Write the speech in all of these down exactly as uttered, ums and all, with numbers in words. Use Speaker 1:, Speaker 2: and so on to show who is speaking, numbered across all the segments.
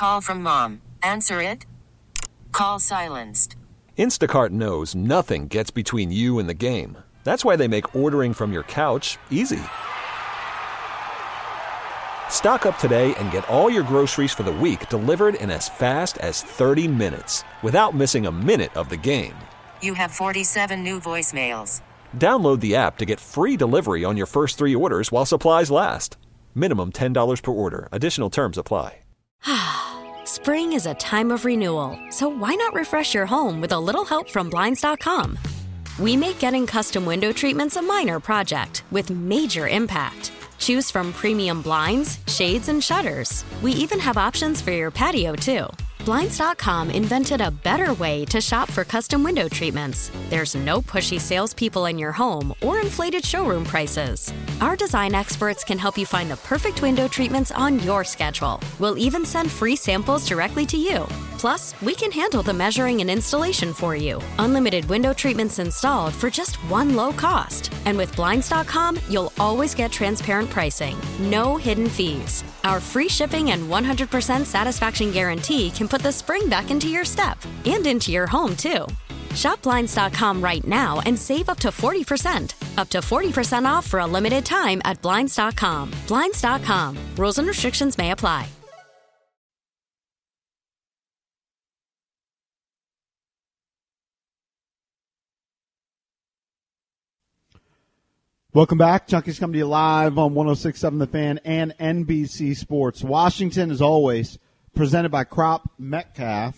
Speaker 1: Call from mom. Answer it. Call silenced.
Speaker 2: Instacart knows nothing gets between you and the game. That's why they make ordering from your couch easy. Stock up today and get all your groceries for the week delivered in as fast as thirty minutes without missing a minute of the game.
Speaker 1: You have forty-seven new voicemails.
Speaker 2: Download the app to get free delivery on your first three orders while supplies last. Minimum ten dollars per order. Additional terms apply.
Speaker 3: Spring is a time of renewal, so why not refresh your home with a little help from Blinds dot com? We make getting custom window treatments a minor project with major impact. Choose from premium blinds, shades, and shutters. We even have options for your patio, too. Blinds dot com invented a better way to shop for custom window treatments. There's no pushy salespeople in your home or inflated showroom prices. Our design experts can help you find the perfect window treatments on your schedule. We'll even send free samples directly to you. Plus, we can handle the measuring and installation for you. Unlimited window treatments installed for just one low cost. And with Blinds dot com, you'll always get transparent pricing. No hidden fees. Our free shipping and one hundred percent satisfaction guarantee can put the spring back into your step and into your home, too. Shop Blinds dot com right now and save up to forty percent. Up to forty percent off for a limited time at Blinds dot com. Blinds dot com. Rules and restrictions may apply.
Speaker 4: Welcome back. Junkies come to you live on one oh six point seven The Fan and N B C Sports. Washington, as always, presented by Crop Metcalf,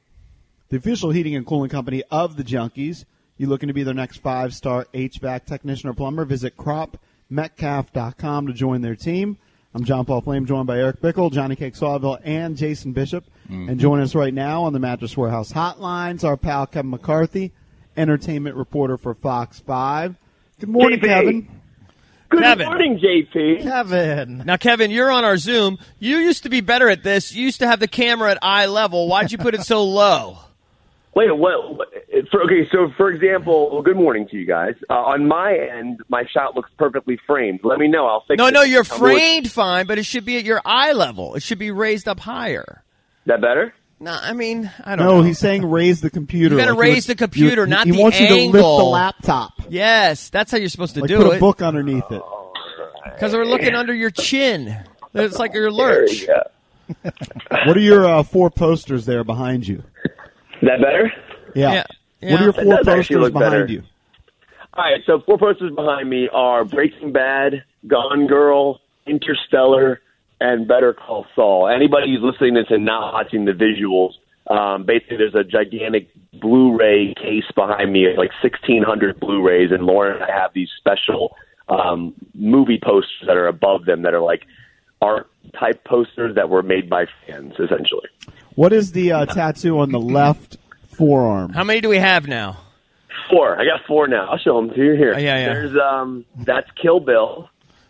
Speaker 4: the official heating and cooling company of the Junkies. You looking to be their next five-star H V A C technician or plumber? Visit crop metcalf dot com to join their team. I'm John Paul Flame, joined by Eric Bickle, Johnny Cake Sawville, and Jason Bishop. Mm-hmm. And joining us right now on the Mattress Warehouse hotlines, our pal Kevin McCarthy, entertainment reporter for Fox five. Good morning,
Speaker 5: J P.
Speaker 4: Kevin.
Speaker 5: Good
Speaker 6: Kevin.
Speaker 5: morning, J P.
Speaker 4: Kevin.
Speaker 6: Now, Kevin, you're on our Zoom. You used to be better at this. You used to have the camera at eye level. Why'd you put it so low?
Speaker 5: Wait, what? what for, okay, so for example, well, good morning to you guys. Uh, on my end, my shot looks perfectly framed. Let me know. I'll fix
Speaker 6: no,
Speaker 5: it.
Speaker 6: No, no, you're
Speaker 5: Tell
Speaker 6: framed fine, but it should be at your eye level. It should be raised up higher.
Speaker 5: That better?
Speaker 6: No, I mean, I don't
Speaker 4: no,
Speaker 6: know.
Speaker 4: No, he's saying raise the computer.
Speaker 6: You got to
Speaker 4: like
Speaker 6: raise
Speaker 4: you,
Speaker 6: the computer,
Speaker 4: you,
Speaker 6: not
Speaker 4: he
Speaker 6: the
Speaker 4: wants
Speaker 6: angle.
Speaker 4: you to lift the laptop.
Speaker 6: Yes, that's how you're supposed to
Speaker 4: like
Speaker 6: do
Speaker 4: put
Speaker 6: it.
Speaker 4: a book underneath it.
Speaker 6: Because we're looking under your chin. It's like your lurch.
Speaker 4: What are your uh, four posters there behind you?
Speaker 5: Is that better?
Speaker 4: Yeah.
Speaker 6: Yeah. Yeah.
Speaker 4: What are your
Speaker 5: That
Speaker 4: four
Speaker 5: does actually
Speaker 4: posters
Speaker 5: look
Speaker 4: behind
Speaker 5: better.
Speaker 4: you?
Speaker 5: All right, so four posters behind me are Breaking Bad, Gone Girl, Interstellar, and Better Call Saul. Anybody who's listening to this and not watching the visuals, um, basically there's a gigantic Blu-ray case behind me of like sixteen hundred Blu-rays, and Lauren and I have these special um, movie posters that are above them that are like art-type posters that were made by fans, essentially.
Speaker 4: What is the uh, tattoo on the left forearm?
Speaker 6: How many do we have now?
Speaker 5: Four. I got four now. I'll show them to you here.
Speaker 6: Oh, yeah, yeah.
Speaker 5: There's um, that's Kill Bill.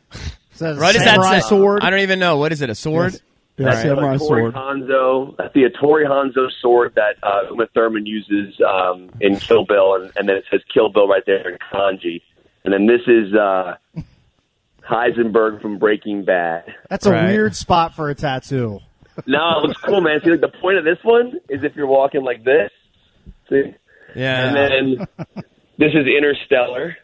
Speaker 4: Says
Speaker 6: Right, is that
Speaker 4: samurai
Speaker 6: say?
Speaker 4: sword?
Speaker 6: I don't even know. What is it? A sword?
Speaker 4: Yes. Yeah,
Speaker 5: That's
Speaker 4: samurai
Speaker 5: the
Speaker 4: sword.
Speaker 5: Hanzo. That's the Hattori Hanzo sword that uh, Uma Thurman uses um, in Kill Bill, and, and then it says Kill Bill right there in kanji. And then this is uh, Heisenberg from Breaking Bad.
Speaker 7: That's a
Speaker 6: Right.
Speaker 7: weird spot for a tattoo.
Speaker 5: No, it looks cool, man. See, like the point of this one is if you're walking like this. See?
Speaker 6: Yeah.
Speaker 5: And then this is Interstellar.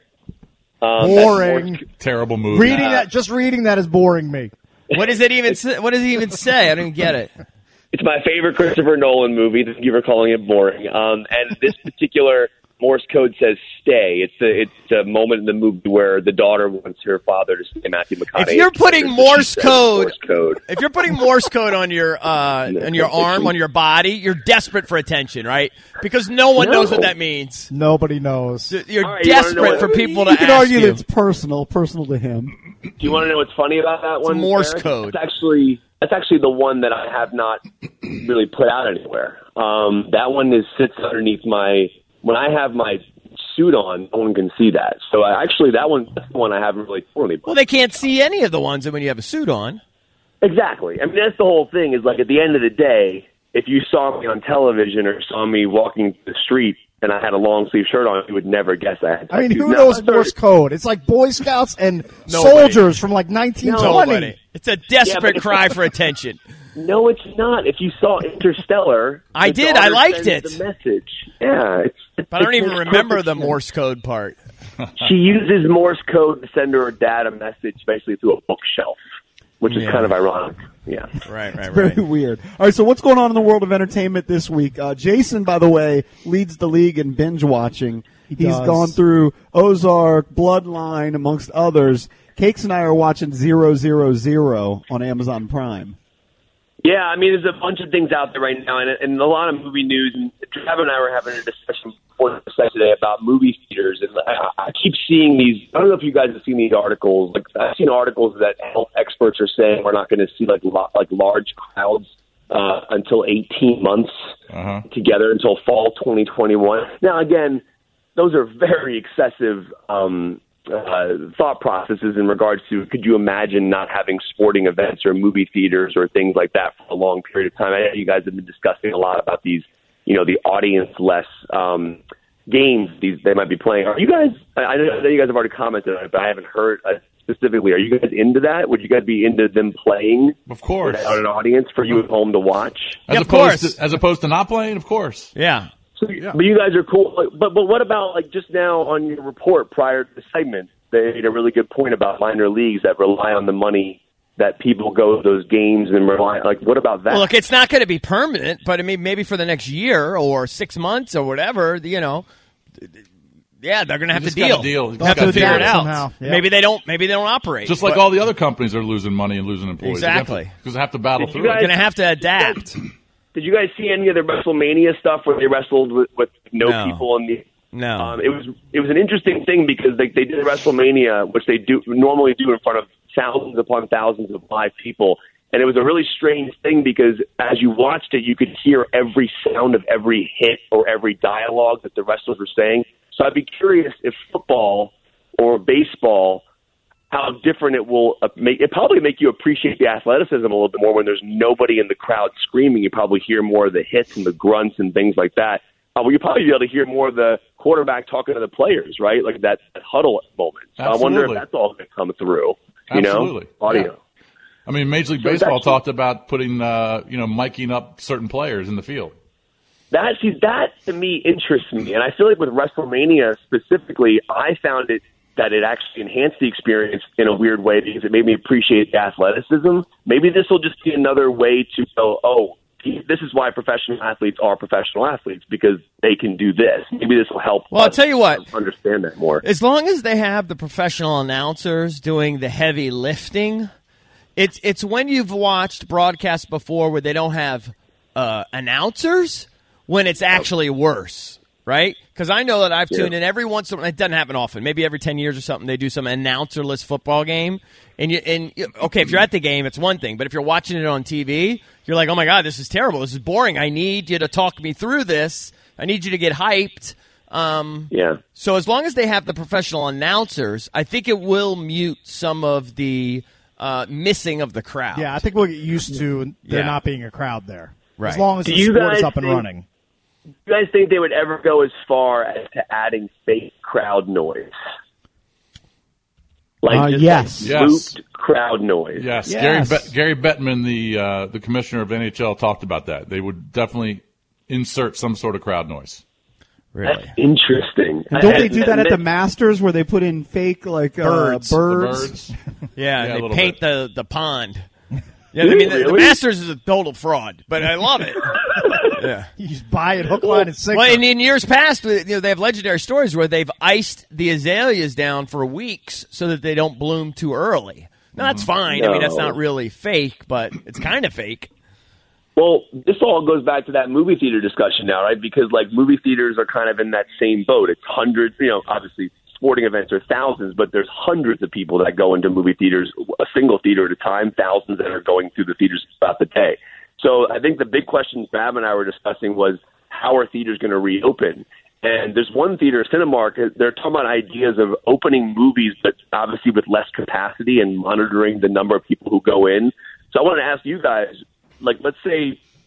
Speaker 5: Um,
Speaker 7: Boring.
Speaker 5: that's more-
Speaker 8: Terrible movie.
Speaker 7: Reading that, just reading that is boring me.
Speaker 6: What does it even say? What does he even say? I didn't get it.
Speaker 5: It's my favorite Christopher Nolan movie. Thank you for calling it boring. Um, and this particular Morse code says "stay." It's a it's a moment in the movie where the daughter wants her father to stay Matthew McConaughey.
Speaker 6: If you're putting
Speaker 5: So
Speaker 6: Morse
Speaker 5: she says
Speaker 6: code,
Speaker 5: Morse code.
Speaker 6: if you're putting Morse code on your uh, on your arm, on your body, you're desperate for attention, right? Because no one
Speaker 5: No.
Speaker 6: knows what that means.
Speaker 7: Nobody knows.
Speaker 6: You're
Speaker 5: All right, you wanna know
Speaker 6: desperate
Speaker 5: what-
Speaker 6: for people to
Speaker 4: You can
Speaker 6: ask
Speaker 4: argue
Speaker 6: you.
Speaker 4: that it's personal, personal to him.
Speaker 5: Do you want to know what's funny about that one?
Speaker 6: Morse
Speaker 5: Eric?
Speaker 6: code.
Speaker 5: That's actually that's actually the one that I have not really put out anywhere. Um, that one is sits underneath my when I have my suit on. No one can see that. So I, actually, that one that's the one I haven't really torn me.
Speaker 6: Well, they can't see any of the ones when you have a suit on.
Speaker 5: Exactly. I mean, that's the whole thing. Is like at the end of the day, if you saw me on television or saw me walking the street and I had a long sleeve shirt on, you would never guess I had tattoos.
Speaker 7: I mean, who
Speaker 5: Now,
Speaker 7: knows
Speaker 5: I'm sorry-
Speaker 7: Morse code? It's like Boy Scouts and
Speaker 6: Nobody.
Speaker 7: soldiers from like nineteen twenty.
Speaker 6: Nobody. It's a desperate
Speaker 5: Yeah, but-
Speaker 6: cry for attention.
Speaker 5: No, it's not. If you saw Interstellar,
Speaker 6: I
Speaker 5: the
Speaker 6: did. I
Speaker 5: daughter
Speaker 6: liked
Speaker 5: sends
Speaker 6: it.
Speaker 5: The message. Yeah, it's.
Speaker 6: But I don't
Speaker 5: it
Speaker 6: even
Speaker 5: makes
Speaker 6: remember
Speaker 5: perfect
Speaker 6: the
Speaker 5: sense.
Speaker 6: Morse code part.
Speaker 5: She uses Morse code to send her dad a message, basically through a bookshelf, which is
Speaker 6: Yeah.
Speaker 5: kind of ironic. Yeah.
Speaker 6: Right, right,
Speaker 4: Very
Speaker 6: right.
Speaker 4: weird. All right, so what's going on in the world of entertainment this week? Uh, Jason, by the way, leads the league in binge watching.
Speaker 7: He
Speaker 4: He's
Speaker 7: does.
Speaker 4: gone through Ozark, Bloodline, amongst others. Cakes and I are watching Zero Zero Zero on Amazon Prime.
Speaker 5: Yeah, I mean, there's a bunch of things out there right now, and, and a lot of movie news. And Trav and I were having a discussion before the site today about movie theaters, and I, I keep seeing these. I don't know if you guys have seen these articles. Like I've seen articles that health experts are saying we're not going to see like lo- like large crowds uh, until eighteen months
Speaker 8: Uh-huh.
Speaker 5: together until fall twenty twenty-one. Now, again, those are very excessive um, uh, thought processes in regards to could you imagine not having sporting events or movie theaters or things like that for a long period of time? I know you guys have been discussing a lot about these, you know, the audience-less um, games these they might be playing. Are you guys, I I know you guys have already commented on it, but I haven't heard uh, specifically, are you guys into that? Would you guys be into them playing
Speaker 8: Of course.
Speaker 5: without an audience for you at home to watch?
Speaker 8: As
Speaker 6: Yeah, of
Speaker 8: opposed
Speaker 6: course.
Speaker 8: to as opposed to not playing, of course.
Speaker 6: Yeah.
Speaker 5: So, But you guys are cool. Like, But but what about like just now on your report prior to the segment? They made a really good point about minor leagues that rely on the money that people go to those games and rely. Like, what about that?
Speaker 6: Well, look, it's not going to be permanent, but I mean, maybe for the next year or six months or whatever, you know. Yeah, they're going to have to
Speaker 8: just got
Speaker 6: deal.
Speaker 8: a deal. You
Speaker 6: They'll have
Speaker 8: just
Speaker 6: to
Speaker 8: gotta
Speaker 6: figure it
Speaker 8: deal
Speaker 6: out.
Speaker 7: somehow. Yeah.
Speaker 6: Maybe they don't. Maybe they don't operate.
Speaker 8: Just like
Speaker 6: but
Speaker 8: all the other companies are losing money and losing employees.
Speaker 6: Exactly.
Speaker 8: Because they have to battle
Speaker 5: Did you
Speaker 8: through
Speaker 5: guys-
Speaker 8: it.
Speaker 6: They're going to have to adapt.
Speaker 5: Did you guys see any of the WrestleMania stuff where they wrestled with, with no,
Speaker 6: No.
Speaker 5: people in the?
Speaker 6: No.
Speaker 5: Um, it was it was an interesting thing because they they did WrestleMania, which they do normally do in front of thousands upon thousands of live people, and it was a really strange thing because as you watched it, you could hear every sound of every hit or every dialogue that the wrestlers were saying. So I'd be curious if football or baseball, how different it will uh, make. It probably make you appreciate the athleticism a little bit more when there's nobody in the crowd screaming. You probably hear more of the hits and the grunts and things like that. Uh, well, you probably be able to hear more of the quarterback talking to the players, right? Like that, that huddle moment. So I wonder if
Speaker 8: Absolutely.
Speaker 5: that's all going to come through. You
Speaker 8: Absolutely.
Speaker 5: know, audio.
Speaker 8: Yeah. I mean, Major League
Speaker 5: So
Speaker 8: Baseball
Speaker 5: that's-
Speaker 8: talked about putting, uh, you know, miking up certain players in the field.
Speaker 5: That see, that to me interests me, and I feel like with WrestleMania specifically, I found it that it actually enhanced the experience in a weird way because it made me appreciate the athleticism. Maybe this will just be another way to go, oh, this is why professional athletes are professional athletes because they can do this. Maybe this will help.
Speaker 6: Well, I'll
Speaker 5: us
Speaker 6: tell you what.
Speaker 5: understand that more.
Speaker 6: As long as they have the professional announcers doing the heavy lifting, it's it's when you've watched broadcasts before where they don't have uh, announcers when it's actually worse, right? Because I know that I've tuned
Speaker 5: Yeah.
Speaker 6: in every once in a while. It doesn't happen often. Maybe every ten years or something, they do some announcerless football game. And, you, and you, okay, if you're at the game, it's one thing. But if you're watching it on T V, you're like, oh, my God, this is terrible. This is boring. I need you to talk me through this. I need you to get hyped. Um,
Speaker 5: Yeah.
Speaker 6: so as long as they have the professional announcers, I think it will mute some of the uh, missing of the crowd.
Speaker 7: Yeah, I think we'll get used to there
Speaker 6: Yeah.
Speaker 7: not being a crowd there.
Speaker 6: Right.
Speaker 7: As long as
Speaker 5: Do
Speaker 7: the
Speaker 5: you
Speaker 7: sport is
Speaker 5: guys
Speaker 7: up and
Speaker 5: think-
Speaker 7: running.
Speaker 5: Do you guys think they would ever go as far as to adding fake crowd noise? Like
Speaker 4: Uh,
Speaker 5: just
Speaker 4: yes.
Speaker 5: like
Speaker 8: Yes.
Speaker 5: looped crowd noise.
Speaker 8: Yes,
Speaker 7: Yes.
Speaker 8: Gary Bet Gary Bettman, the uh, the commissioner of N H L, talked about that. They would definitely insert some sort of crowd noise.
Speaker 6: Really.
Speaker 5: That's interesting.
Speaker 4: And don't they
Speaker 5: And-
Speaker 4: do that
Speaker 5: and
Speaker 4: at the
Speaker 5: then-
Speaker 4: Masters where they put in fake like uh,
Speaker 7: Birds.
Speaker 8: The
Speaker 4: birds?
Speaker 8: birds.
Speaker 6: Yeah,
Speaker 8: Yeah, a
Speaker 6: they
Speaker 8: little
Speaker 6: paint
Speaker 8: bit.
Speaker 6: the, the pond. Yeah, I mean, the, the
Speaker 5: Really?
Speaker 6: Masters is a total fraud, but I love it. Yeah.
Speaker 7: You just buy it hook, line, and sinker.
Speaker 6: Well, in, in years past, you know, they have legendary stories where they've iced the azaleas down for weeks so that they don't bloom too early. Now, that's fine. I mean, that's
Speaker 5: No.
Speaker 6: not really fake, but it's kind of fake.
Speaker 5: Well, this all goes back to that movie theater discussion now, right? Because like movie theaters are kind of in that same boat. It's hundreds, you know, obviously sporting events are thousands, but there's hundreds of people that go into movie theaters, a single theater at a time, thousands that are going through the theaters throughout the day. So I think the big question Fab and I were discussing was how are theaters going to reopen? And there's one theater, Cinemark, they're talking about ideas of opening movies, but obviously with less capacity and monitoring the number of people who go in. So I want to ask you guys, like, let's say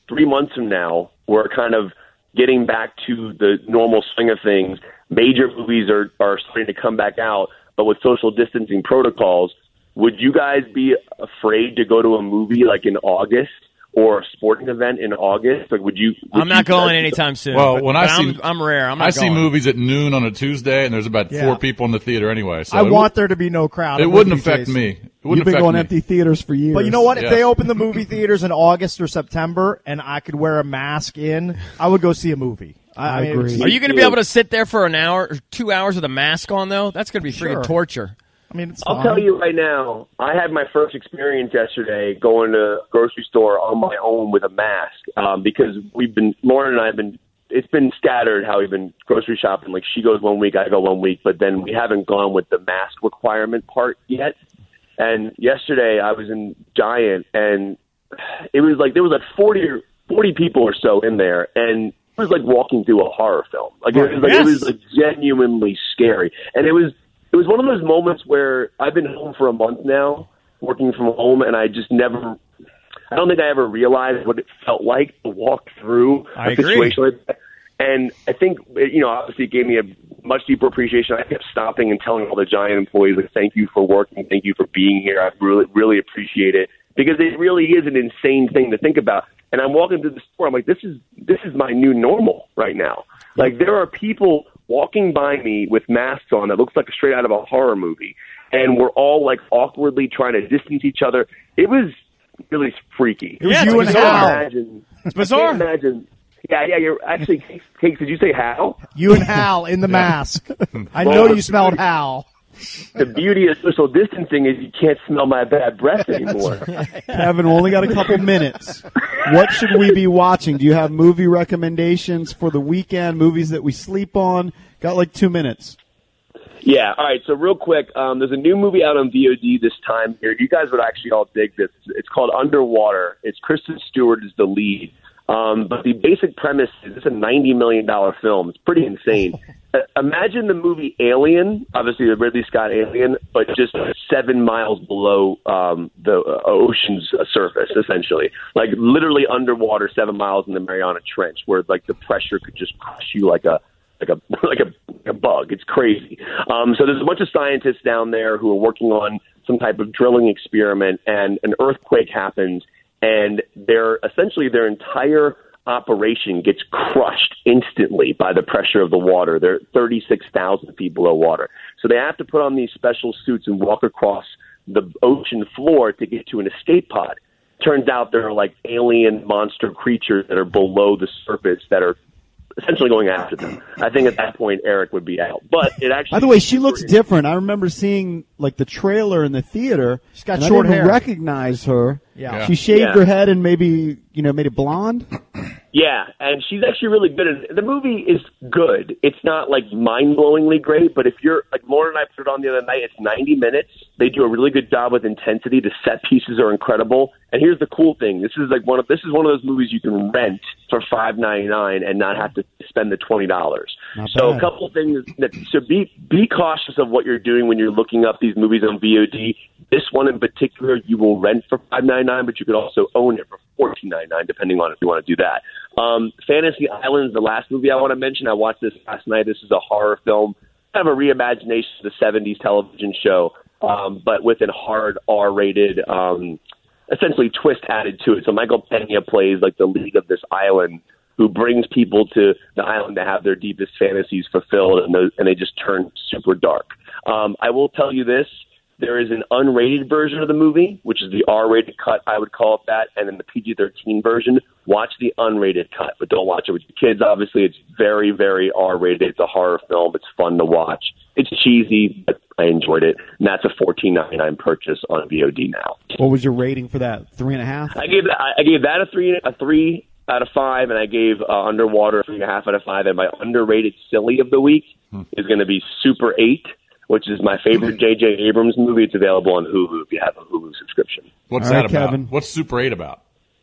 Speaker 5: three months from now, we're kind of getting back to the normal swing of things. Major movies are, are starting to come back out, but with social distancing protocols, would you guys be afraid to go to a movie like in August or a sporting event in August? Like, would you? Would
Speaker 6: I'm not
Speaker 5: you
Speaker 6: going anytime soon.
Speaker 8: Well,
Speaker 6: but,
Speaker 8: when
Speaker 6: but
Speaker 8: I see,
Speaker 6: I'm, I'm rare. I'm not
Speaker 8: I
Speaker 6: going.
Speaker 8: see movies at noon on a Tuesday, and there's about
Speaker 7: Yeah.
Speaker 8: four people in the theater anyway. So
Speaker 7: I
Speaker 8: it
Speaker 7: want
Speaker 8: would-
Speaker 7: there to be no crowd.
Speaker 8: It
Speaker 7: I'm
Speaker 8: wouldn't
Speaker 7: with you,
Speaker 8: affect
Speaker 7: Jason.
Speaker 8: me. It
Speaker 4: You've
Speaker 8: wouldn't
Speaker 4: been
Speaker 8: affect
Speaker 4: going
Speaker 8: me.
Speaker 4: empty theaters for years.
Speaker 7: But you know what? If
Speaker 8: Yes.
Speaker 7: they open the movie theaters in August or September and I could wear a mask in, I would go see a movie. I,
Speaker 4: I
Speaker 7: I mean,
Speaker 4: agree.
Speaker 6: Are you going to be able to sit there for an hour or two hours with a mask on, though? That's going to be freaking
Speaker 7: Sure.
Speaker 6: torture.
Speaker 7: I mean, it's
Speaker 5: I'll
Speaker 7: fine.
Speaker 5: tell you right now, I had my first experience yesterday going to a grocery store on my own with a mask um, because we've been, Lauren and I have been, it's been scattered how we've been grocery shopping. Like she goes one week, I go one week, but then we haven't gone with the mask requirement part yet. And yesterday I was in Giant and it was like, there was like forty or forty people or so in there. And it was like walking through a horror film. Like, it was, like,
Speaker 6: Yes.
Speaker 5: it was like genuinely scary. And it was, It was one of those moments where I've been home for a month now, working from home, and I just never, I don't think I ever realized what it felt like to walk through
Speaker 6: I
Speaker 5: a
Speaker 6: agree.
Speaker 5: situation like that. And I think, you know, obviously it gave me a much deeper appreciation. I kept stopping and telling all the Giant employees, like, thank you for working, thank you for being here. I really, really appreciate it because it really is an insane thing to think about. And I'm walking through the store, I'm like, this is this is my new normal right now. Like, there are people walking by me with masks on that looks like straight out of a horror movie, and we're all like awkwardly trying to distance each other. It was really freaky.
Speaker 7: It was
Speaker 6: Yeah,
Speaker 7: you
Speaker 6: it's
Speaker 7: and
Speaker 6: bizarre.
Speaker 7: Hal.
Speaker 5: Imagine,
Speaker 6: It's bizarre.
Speaker 5: I can't imagine. Yeah, yeah, you're actually, Cakes, did you say Hal?
Speaker 7: You and Hal in the mask. I know you smelled Hal.
Speaker 5: The beauty of social distancing is you can't smell my bad breath anymore.
Speaker 4: Kevin, we only got a couple minutes. What should we be watching? Do you have movie recommendations for the weekend, movies that we sleep on? Got like two minutes.
Speaker 5: Yeah, all right, so real quick, um, there's a new movie out on V O D this time here. You guys would actually all dig this. It's called Underwater. It's Kristen Stewart is the lead. Um, but the basic premise is it's a ninety million dollars film. It's pretty insane. Uh, imagine the movie Alien, obviously the Ridley Scott Alien, but just seven miles below um, the uh, ocean's uh, surface, essentially. Like literally underwater, seven miles in the Mariana Trench, where like the pressure could just crush you like a like a like a, a bug. It's crazy. Um, so there's a bunch of scientists down there who are working on some type of drilling experiment, and an earthquake happens. And their essentially their entire operation gets crushed instantly by the pressure of the water. They're thirty-six thousand feet below water. So they have to put on these special suits and walk across the ocean floor to get to an escape pod. Turns out there are like alien monster creatures that are below the surface that are essentially going after them. I think at that point Eric would be out. But it actually.
Speaker 4: By the way, she looks different. I remember seeing like the trailer in the theater.
Speaker 7: She's got
Speaker 4: and
Speaker 7: short
Speaker 4: I didn't
Speaker 7: hair.
Speaker 4: recognize her.
Speaker 7: Yeah.
Speaker 8: Yeah.
Speaker 4: She shaved
Speaker 5: Yeah.
Speaker 4: her head and maybe, you know, made it blonde.
Speaker 5: Yeah, and she's actually really good. And the movie is good. It's not like mind-blowingly great, but if you're like Lauren and I put it on the other night, it's ninety minutes. They do a really good job with intensity. The set pieces are incredible. And here's the cool thing: this is like one of this is one of those movies you can rent for five ninety-nine and not have to spend the twenty dollars.
Speaker 4: Not
Speaker 5: So
Speaker 4: bad.
Speaker 5: a couple of things that so be be cautious of what you're doing when you're looking up these movies on V O D. This one in particular, you will rent for five ninety-nine, but you could also own it for fourteen ninety-nine, depending on if you want to do that. Um, Fantasy Island is the last movie I want to mention. I watched this last night. This is a horror film, kind of a reimagination of the seventies television show, um, but with a hard R-rated, um, essentially twist added to it. So Michael Pena plays like the lead of this island who brings people to the island to have their deepest fantasies fulfilled, and, those, and they just turn super dark. Um, I will tell you this. There is an unrated version of the movie, which is the R-rated cut, I would call it that, and then the P G thirteen version. Watch the unrated cut, but don't watch it with your kids. Obviously, it's very, very R-rated. It's a horror film. It's fun to watch. It's cheesy, but I enjoyed it, and that's a fourteen ninety-nine purchase on V O D now.
Speaker 4: What was your rating for that? Three and a half?
Speaker 5: I gave that, I gave that a three, a three out of five, and I gave uh, Underwater a three and a half out of five. And my underrated silly of the week hmm. is going to be Super eight, which is my favorite J J Abrams movie. It's available on Hulu if you have a Hulu subscription.
Speaker 8: What's
Speaker 4: All
Speaker 8: that
Speaker 4: right,
Speaker 8: about?
Speaker 4: Kevin.
Speaker 8: What's Super eight about?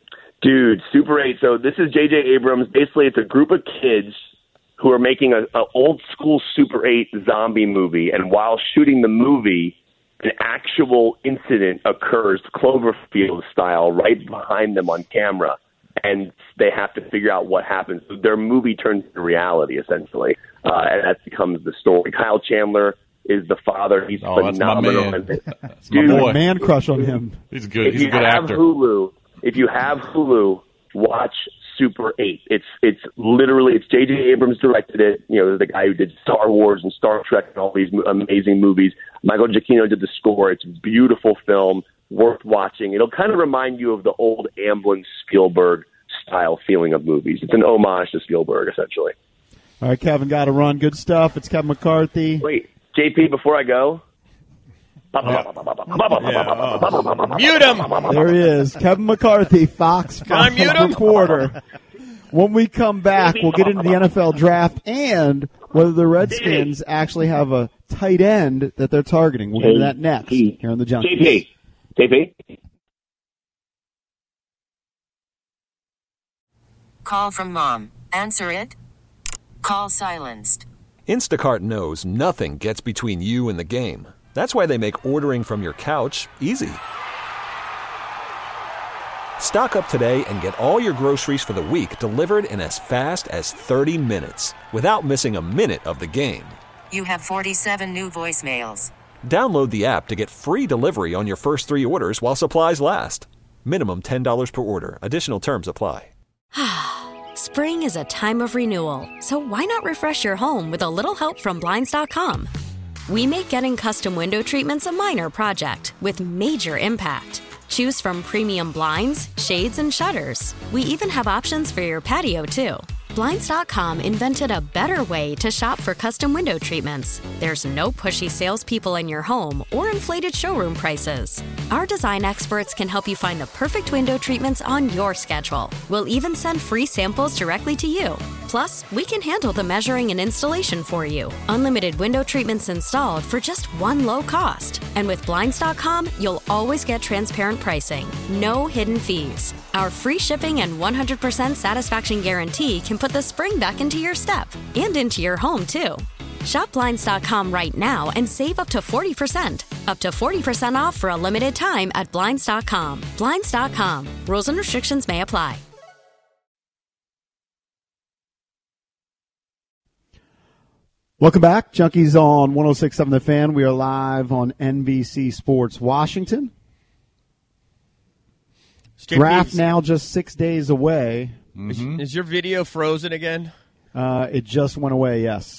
Speaker 5: Dude, Super eight. So this is J J Abrams. Basically, it's a group of kids who are making a, a old school Super eight zombie movie, and while shooting the movie, an actual incident occurs, Cloverfield style, right behind them on camera. and they have to figure out what happens. So their movie turns into reality, essentially, uh, and that becomes the story. Kyle Chandler is the father. He's
Speaker 8: oh,
Speaker 5: phenomenal.
Speaker 8: That's my man. That's
Speaker 5: Dude,
Speaker 8: my boy.
Speaker 4: Man crush on him.
Speaker 8: He's good.
Speaker 5: If
Speaker 8: He's
Speaker 5: you
Speaker 8: a good
Speaker 5: have
Speaker 8: actor.
Speaker 5: Hulu, if you have Hulu, watch Super eight. It's it's literally it's J J Abrams directed it. You know, the guy who did Star Wars and Star Trek and all these amazing movies. Michael Giacchino did the score. It's a beautiful film, worth watching. It'll kind of remind you of the old Amblin Spielberg style feeling of movies. It's an homage to Spielberg, essentially.
Speaker 4: All right, Kevin, got to run. Good stuff. It's Kevin McCarthy.
Speaker 5: Wait, J P, before I go.
Speaker 6: Mute him.
Speaker 4: There he is, Kevin McCarthy, Fox
Speaker 6: Can I mute him?
Speaker 4: reporter. When we come back, we'll get into the N F L draft and whether the Redskins actually have a tight end that they're targeting. We'll get into that next here on the Junkies.
Speaker 5: J P, J P.
Speaker 1: Call from mom. Answer it. Call silenced.
Speaker 2: Instacart knows nothing gets between you and the game. That's why they make ordering from your couch easy. Stock up today and get all your groceries for the week delivered in as fast as thirty minutes without missing a minute of the game.
Speaker 1: You have forty-seven new voicemails.
Speaker 2: Download the app to get free delivery on your first three orders while supplies last. Minimum ten dollars per order. Additional terms apply.
Speaker 3: Spring is a time of renewal, so why not refresh your home with a little help from Blinds dot com? We make getting custom window treatments a minor project with major impact. Choose from premium blinds, shades, and shutters. We even have options for your patio, too. Blinds dot com invented a better way to shop for custom window treatments. There's no pushy salespeople in your home or inflated showroom prices. Our design experts can help you find the perfect window treatments on your schedule. We'll even send free samples directly to you. Plus, we can handle the measuring and installation for you. Unlimited window treatments installed for just one low cost. And with Blinds dot com, you'll always get transparent pricing. No hidden fees. Our free shipping and one hundred percent satisfaction guarantee can put the spring back into your step and into your home, too. Shop Blinds dot com right now and save up to forty percent. Up to forty percent off for a limited time at Blinds dot com. Blinds dot com. Rules and restrictions may apply.
Speaker 4: Welcome back. Junkies on one oh six point seven The Fan. We are live on N B C Sports Washington. Draft now just six days away.
Speaker 6: Mm-hmm. Is, is your video frozen again?
Speaker 4: Uh, it just went away, yes.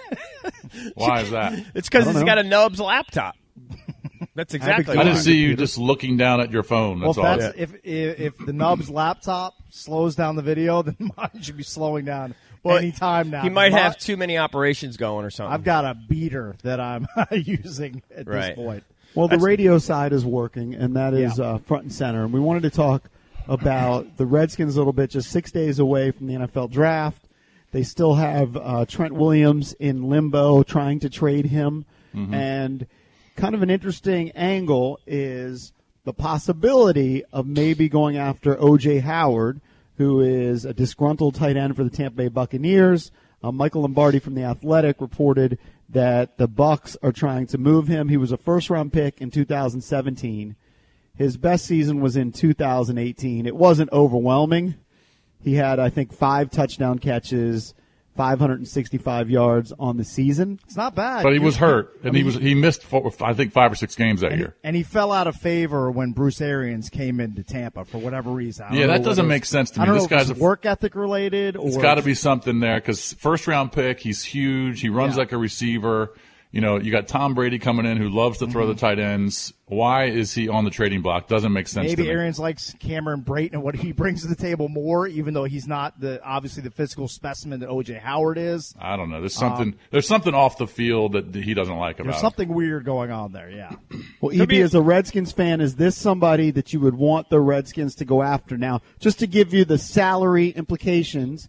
Speaker 8: Why is that?
Speaker 6: It's because he's
Speaker 4: know.
Speaker 6: got a Nubs laptop. That's exactly
Speaker 8: I
Speaker 6: why.
Speaker 8: just see you just looking down at your phone. That's
Speaker 7: well,
Speaker 8: all.
Speaker 7: if, that's, if, if if the Nubs laptop slows down the video, then mine should be slowing down
Speaker 6: Well,
Speaker 7: any time now.
Speaker 6: He might
Speaker 7: My-
Speaker 6: have too many operations going or something.
Speaker 7: I've got a beater that I'm using at
Speaker 6: Right.
Speaker 7: this point.
Speaker 4: Well, the
Speaker 6: That's-
Speaker 4: radio side is working, and that is
Speaker 7: Yeah.
Speaker 4: uh, front and center. And we wanted to talk about the Redskins a little bit, just six days away from the N F L draft. They still have uh, Trent Williams in limbo, trying to trade him.
Speaker 8: Mm-hmm.
Speaker 4: And kind of an interesting angle is the possibility of maybe going after O J Howard, who is a disgruntled tight end for the Tampa Bay Buccaneers. Uh, Michael Lombardi from The Athletic reported that the Bucs are trying to move him. He was a first-round pick in two thousand seventeen. His best season was in two thousand eighteen. It wasn't overwhelming. He had, I think, five touchdown catches, five hundred sixty-five yards on the season.
Speaker 7: It's not bad.
Speaker 8: But he was hurt, and
Speaker 7: I mean,
Speaker 8: he was he missed four, I think five or six games that
Speaker 7: and,
Speaker 8: year.
Speaker 7: and he fell out of favor when Bruce Arians came into Tampa for whatever reason. I don't
Speaker 8: Yeah,
Speaker 7: know
Speaker 8: that
Speaker 7: what
Speaker 8: doesn't
Speaker 7: it
Speaker 8: make
Speaker 7: was.
Speaker 8: sense to
Speaker 7: I
Speaker 8: me.
Speaker 7: don't
Speaker 8: This
Speaker 7: know if
Speaker 8: guy's
Speaker 7: it's
Speaker 8: a-
Speaker 7: work ethic related. Or
Speaker 8: It's got to be something there because first round pick, he's huge. He runs
Speaker 7: Yeah.
Speaker 8: like a receiver. You know, you got Tom Brady coming in who loves to throw
Speaker 7: Mm-hmm.
Speaker 8: the tight ends. Why is he on the trading block? Doesn't make sense
Speaker 7: Maybe
Speaker 8: to me.
Speaker 7: Arians likes Cameron Brayton and what he brings to the table more, even though he's not the obviously the physical specimen that O J Howard is.
Speaker 8: I don't know. There's something. there's something off the field that he doesn't like about.
Speaker 7: There's
Speaker 8: it.
Speaker 7: something weird going on there. Yeah.
Speaker 4: Well, E B, as a Redskins fan, is this somebody that you would want the Redskins to go after? Now, just to give you the salary implications,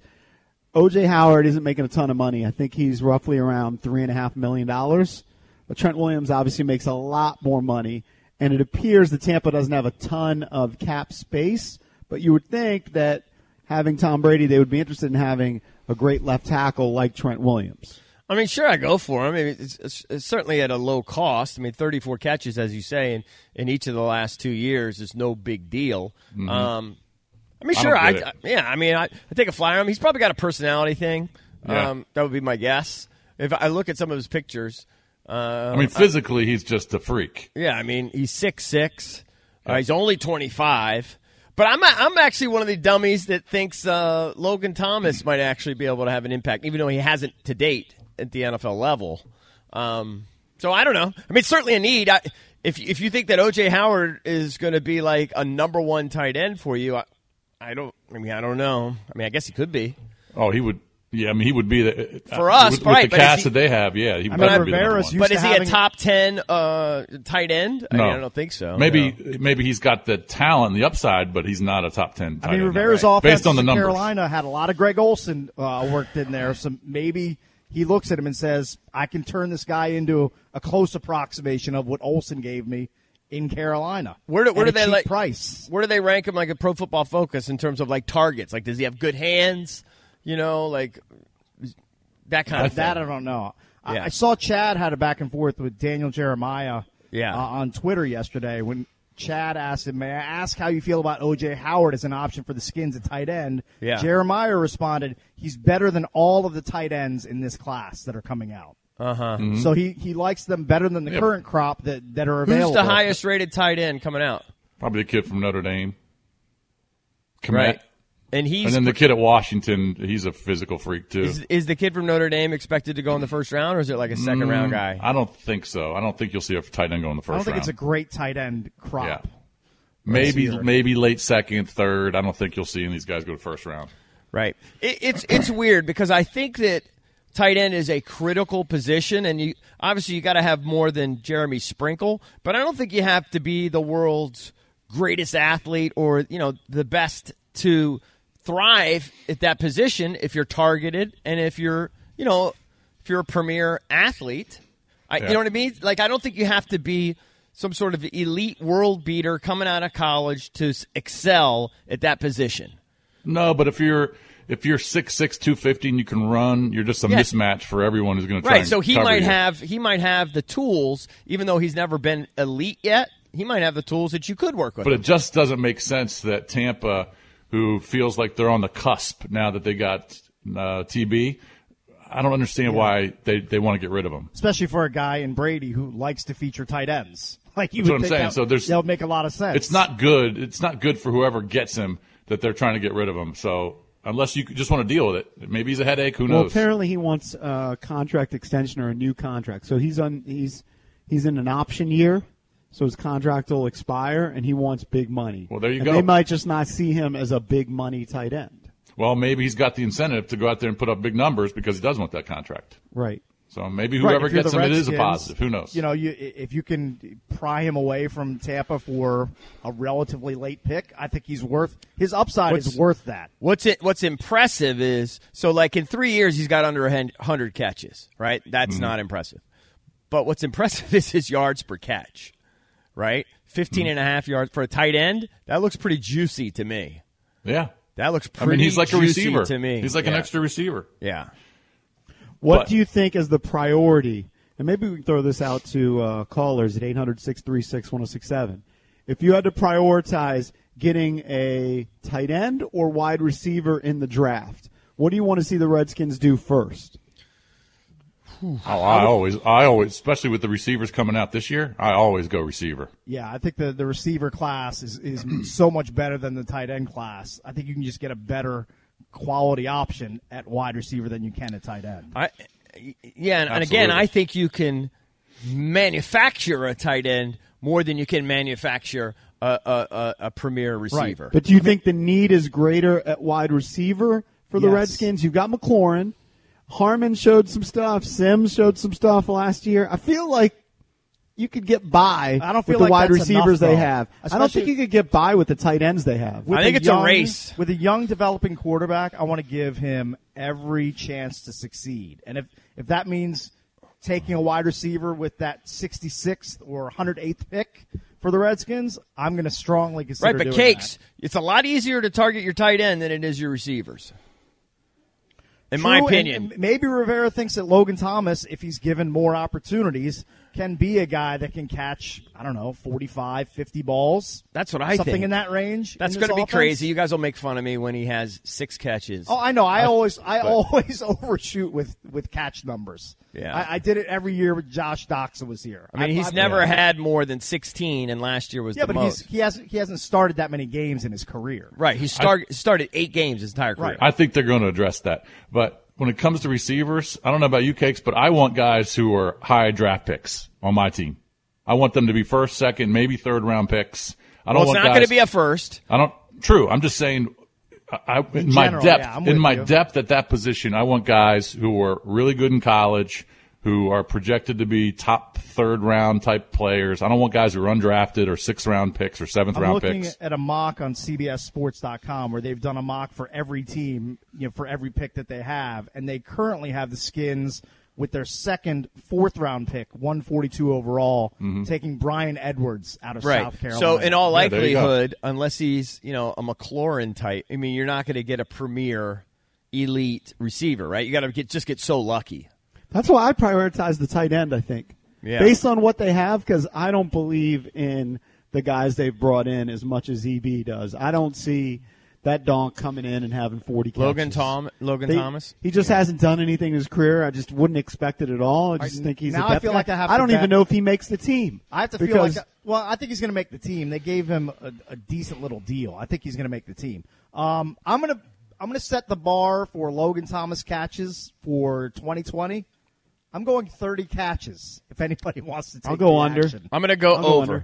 Speaker 4: O J Howard isn't making a ton of money. I think he's roughly around three and a half million dollars. But Trent Williams obviously makes a lot more money, and it appears that Tampa doesn't have a ton of cap space. But you would think that having Tom Brady, they would be interested in having a great left tackle like Trent Williams.
Speaker 6: I mean, sure, I go for him. I mean, it's, it's, it's certainly at a low cost. I mean, thirty-four catches, as you say, in, in each of the last two years is no big deal.
Speaker 8: Mm-hmm.
Speaker 6: Um, I mean,
Speaker 8: I
Speaker 6: sure.
Speaker 8: don't
Speaker 6: I,
Speaker 8: get
Speaker 6: I
Speaker 8: it.
Speaker 6: yeah. I mean, I, I take a flyer on him. He's probably got a personality thing.
Speaker 8: Yeah.
Speaker 6: Um, that would be my guess. If I look at some of his pictures, uh,
Speaker 8: I mean, physically, he's just a freak.
Speaker 6: yeah. I mean, he's six six. Uh, he's only twenty-five. But I'm I'm actually one of the dummies that thinks uh, Logan Thomas might actually be able to have an impact, even though he hasn't to date at the N F L level. Um, so I don't know. I mean, it's certainly a need. I, if if you think that O J Howard is going to be like a number one tight end for you, I, I don't. I mean, I don't know. I mean, I guess he could be.
Speaker 8: Oh, he would. Yeah, I mean, he would be the
Speaker 6: For us,
Speaker 8: with,
Speaker 6: right,
Speaker 8: with the
Speaker 6: but is
Speaker 8: cast
Speaker 6: he-
Speaker 8: that they have. Yeah, he would
Speaker 7: mean,
Speaker 8: definitely be the number
Speaker 7: Rivera's
Speaker 8: one.
Speaker 7: used
Speaker 6: But
Speaker 7: to
Speaker 6: is he a
Speaker 7: having-
Speaker 6: top ten uh, tight end? I,
Speaker 8: No.
Speaker 6: mean, I don't think so.
Speaker 8: Maybe
Speaker 6: No.
Speaker 8: maybe he's got the talent, the upside, but he's not a top ten. Tight
Speaker 7: I mean,
Speaker 8: end.
Speaker 7: Rivera's
Speaker 8: Right.
Speaker 7: offense
Speaker 8: based on the
Speaker 7: in
Speaker 8: numbers.
Speaker 7: Carolina had a lot of Greg Olson uh, worked in there, so maybe he looks at him and says, I can turn this guy into a close approximation of what Olson gave me in Carolina.
Speaker 6: Where do, where
Speaker 7: At
Speaker 6: do
Speaker 7: a
Speaker 6: they
Speaker 7: cheap
Speaker 6: like?
Speaker 7: price?
Speaker 6: Where do they rank him like a Pro Football Focus in terms of like targets? Like, does he have good hands? You know, like that kind of thing.
Speaker 7: That I don't know. I,
Speaker 6: Yeah.
Speaker 7: I saw Chad had a back and forth with Daniel Jeremiah
Speaker 6: Yeah.
Speaker 7: uh, on Twitter yesterday when Chad asked him, may I ask how you feel about O J Howard as an option for the Skins at tight end?
Speaker 6: Yeah.
Speaker 7: Jeremiah responded, he's better than all of the tight ends in this class that are coming out.
Speaker 6: Uh-huh.
Speaker 7: So he, he likes them better than the
Speaker 8: Yeah.
Speaker 7: current crop that, that are available.
Speaker 6: Who's the highest rated tight end coming out?
Speaker 8: Probably the kid from Notre Dame. Komet.
Speaker 6: Right. And he's
Speaker 8: And then the kid at Washington, he's a physical freak too.
Speaker 6: is, is the kid from Notre Dame expected to go in the first round, or is it like a second round guy?
Speaker 8: I don't think so. I don't think you'll see a tight end go in the first
Speaker 7: I don't think
Speaker 8: round.
Speaker 7: it's a great tight end crop.
Speaker 8: Yeah. Maybe
Speaker 7: either.
Speaker 8: maybe late second, third. I don't think you'll see any of these guys go to first round.
Speaker 6: Right. It, it's it's weird because I think that tight end is a critical position, and you obviously you got to have more than Jeremy Sprinkle, but I don't think you have to be the world's greatest athlete or you know the best to thrive at that position if you're targeted and if you're you know if you're a premier athlete. I,
Speaker 8: Yeah.
Speaker 6: You know what I mean? Like I don't think you have to be some sort of elite world beater coming out of college to s- excel at that position.
Speaker 8: No, but if you're if you're six six, two fifty and you can run, you're just a
Speaker 6: Yeah.
Speaker 8: mismatch for everyone who's going to try
Speaker 6: Right,
Speaker 8: and
Speaker 6: so he
Speaker 8: cover
Speaker 6: might
Speaker 8: you.
Speaker 6: have he might have the tools, even though he's never been elite yet. He might have the tools that you could work with.
Speaker 8: But
Speaker 6: him.
Speaker 8: it just doesn't make sense that Tampa, who feels like they're on the cusp now that they got uh, T B, I don't understand why they, they want to get rid of him.
Speaker 7: Especially for a guy in Brady who likes to feature tight ends. Like you
Speaker 8: That's
Speaker 7: would
Speaker 8: what I'm
Speaker 7: think
Speaker 8: saying.
Speaker 7: that,
Speaker 8: So there's-
Speaker 7: that would make a lot of sense.
Speaker 8: It's not good. It's not good for whoever gets him that they're trying to get rid of him. So unless you just want to deal with it, maybe he's a headache. Who
Speaker 4: Well,
Speaker 8: knows?
Speaker 4: apparently he wants a contract extension or a new contract. So he's on he's he's in an option year, so his contract will expire, and he wants big money.
Speaker 8: Well, there you
Speaker 4: and
Speaker 8: go.
Speaker 4: They might just not see him as a big money tight end.
Speaker 8: Well, maybe he's got the incentive to go out there and put up big numbers because he does want that contract.
Speaker 4: Right.
Speaker 8: So maybe
Speaker 7: Right,
Speaker 8: whoever
Speaker 7: if you're
Speaker 8: gets
Speaker 7: the
Speaker 8: him, it is a
Speaker 7: Redskins,
Speaker 8: positive. Who knows?
Speaker 7: You know, you, if you can pry him away from Tampa for a relatively late pick, I think he's worth his upside
Speaker 6: What's-
Speaker 7: is worth that.
Speaker 6: What's it? What's impressive is so like in three years he's got under a hundred catches, right? That's
Speaker 8: Mm-hmm.
Speaker 6: not impressive. But what's impressive is his yards per catch, right? Fifteen
Speaker 8: Mm-hmm.
Speaker 6: and a half yards for a tight end. That looks pretty juicy to me.
Speaker 8: yeah.
Speaker 6: That looks
Speaker 8: I
Speaker 6: pretty.
Speaker 8: mean, he's like a
Speaker 6: juicy
Speaker 8: receiver
Speaker 6: to me.
Speaker 8: He's like an
Speaker 6: Yeah.
Speaker 8: extra receiver.
Speaker 6: Yeah.
Speaker 4: What
Speaker 8: But-
Speaker 4: do you think is the priority? And maybe we can throw this out to uh, callers at eight hundred, six three six, one oh six seven. If you had to prioritize getting a tight end or wide receiver in the draft, what do you want to see the Redskins do first?
Speaker 8: Oh, I always, I always, especially with the receivers coming out this year, I always go receiver.
Speaker 7: Yeah, I think the, the receiver class is, is so much better than the tight end class. I think you can just get a better quality option at wide receiver than you can at tight end.
Speaker 6: I, yeah, and, and again,
Speaker 8: Absolutely.
Speaker 6: I think you can manufacture a tight end more than you can manufacture a, a, a, a premier receiver.
Speaker 4: But do you think the need is greater at wide receiver for the
Speaker 7: Yes.
Speaker 4: Redskins? You've got McLaurin. Harmon showed some stuff. Sims showed some stuff last year. I feel like you could get by
Speaker 7: I don't feel
Speaker 4: with the
Speaker 7: like
Speaker 4: wide
Speaker 7: that's
Speaker 4: receivers
Speaker 7: enough,
Speaker 4: they
Speaker 7: though.
Speaker 4: have. I don't
Speaker 7: Especially-
Speaker 4: think you could get by with the tight ends they have.
Speaker 7: With
Speaker 6: I think
Speaker 7: a
Speaker 6: it's a
Speaker 7: young-
Speaker 6: race.
Speaker 7: With a young developing quarterback, I want to give him every chance to succeed. And if, if that means taking a wide receiver with that sixty-sixth or one hundred eighth pick for the Redskins, I'm going to strongly consider
Speaker 6: Right, but
Speaker 7: doing
Speaker 6: Cakes,
Speaker 7: that.
Speaker 6: it's a lot easier to target your tight end than it is your receivers. In
Speaker 7: True,
Speaker 6: my
Speaker 7: and-
Speaker 6: opinion.
Speaker 7: and maybe Rivera thinks that Logan Thomas, if he's given more opportunities, can be a guy that can catch, I don't know, forty-five, fifty balls.
Speaker 6: That's what I
Speaker 7: Something
Speaker 6: think.
Speaker 7: in that range.
Speaker 6: That's
Speaker 7: going to
Speaker 6: be crazy. You guys will make fun of me when he has six catches.
Speaker 7: Oh, I know. I always, I
Speaker 6: but-
Speaker 7: always overshoot with, with catch numbers.
Speaker 6: Yeah.
Speaker 7: I, I did it every year when Josh Doxson was here.
Speaker 6: I mean, he's
Speaker 7: I've-
Speaker 6: never had more than sixteen, and last year was
Speaker 7: Yeah,
Speaker 6: the
Speaker 7: but
Speaker 6: most.
Speaker 7: he's, he hasn't he hasn't started that many games in his career.
Speaker 6: Right. He start, started eight games his entire career.
Speaker 7: Right.
Speaker 8: I think they're going to address that. But when it comes to receivers, I don't know about you, Cakes, but I want guys who are high draft picks on my team. I want them to be first, second, maybe third round picks. I don't
Speaker 6: Well, it's
Speaker 8: want
Speaker 6: not
Speaker 8: guys,
Speaker 6: going to be a first.
Speaker 8: I don't. True. I'm just saying. I, in,
Speaker 7: In
Speaker 8: my
Speaker 7: general,
Speaker 8: depth,
Speaker 7: yeah, I'm
Speaker 8: in
Speaker 7: with
Speaker 8: my
Speaker 7: you.
Speaker 8: depth at that position, I want guys who are really good in college, who are projected to be top third round type players. I don't want guys who are undrafted or sixth round picks or seventh
Speaker 7: I'm
Speaker 8: round
Speaker 7: looking
Speaker 8: picks.
Speaker 7: at a mock on C B S Sports dot com where they've done a mock for every team, you know, for every pick that they have, and they currently have the Skins with their second fourth round pick, one forty-two overall, taking Brian Edwards out of
Speaker 6: Right.
Speaker 7: South Carolina.
Speaker 6: So in all
Speaker 8: Yeah, there you go.
Speaker 6: likelihood, unless he's, you know, a McLaurin type, I mean, you're not going to get a premier elite receiver, right? You got to get just get so lucky.
Speaker 4: That's why I prioritize the tight end, I think.
Speaker 6: Yeah.
Speaker 4: Based on what they have, because I don't believe in the guys they've brought in as much as E B does. I don't see that donk coming in and having forty catches.
Speaker 6: Logan Tom, Logan
Speaker 4: They-
Speaker 6: Thomas.
Speaker 4: He just hasn't done anything in his career. I just wouldn't expect it at all. I just
Speaker 7: Right,
Speaker 4: think he's
Speaker 7: now
Speaker 4: a
Speaker 7: I
Speaker 4: depth
Speaker 7: feel
Speaker 4: guy.
Speaker 7: like I have
Speaker 4: I
Speaker 7: to
Speaker 4: don't
Speaker 7: bet-
Speaker 4: even know if he makes the team.
Speaker 7: I have to feel
Speaker 4: because
Speaker 7: like, well, I think he's going to make the team. They gave him a, a decent little deal. I think he's going to make the team. Um, I'm going to I'm going to set the bar for Logan Thomas catches for twenty twenty. I'm going thirty catches. If anybody wants to take
Speaker 4: I'll go
Speaker 7: the
Speaker 4: under.
Speaker 7: action.
Speaker 6: I'm going to go
Speaker 4: I'll go
Speaker 6: over.
Speaker 4: under.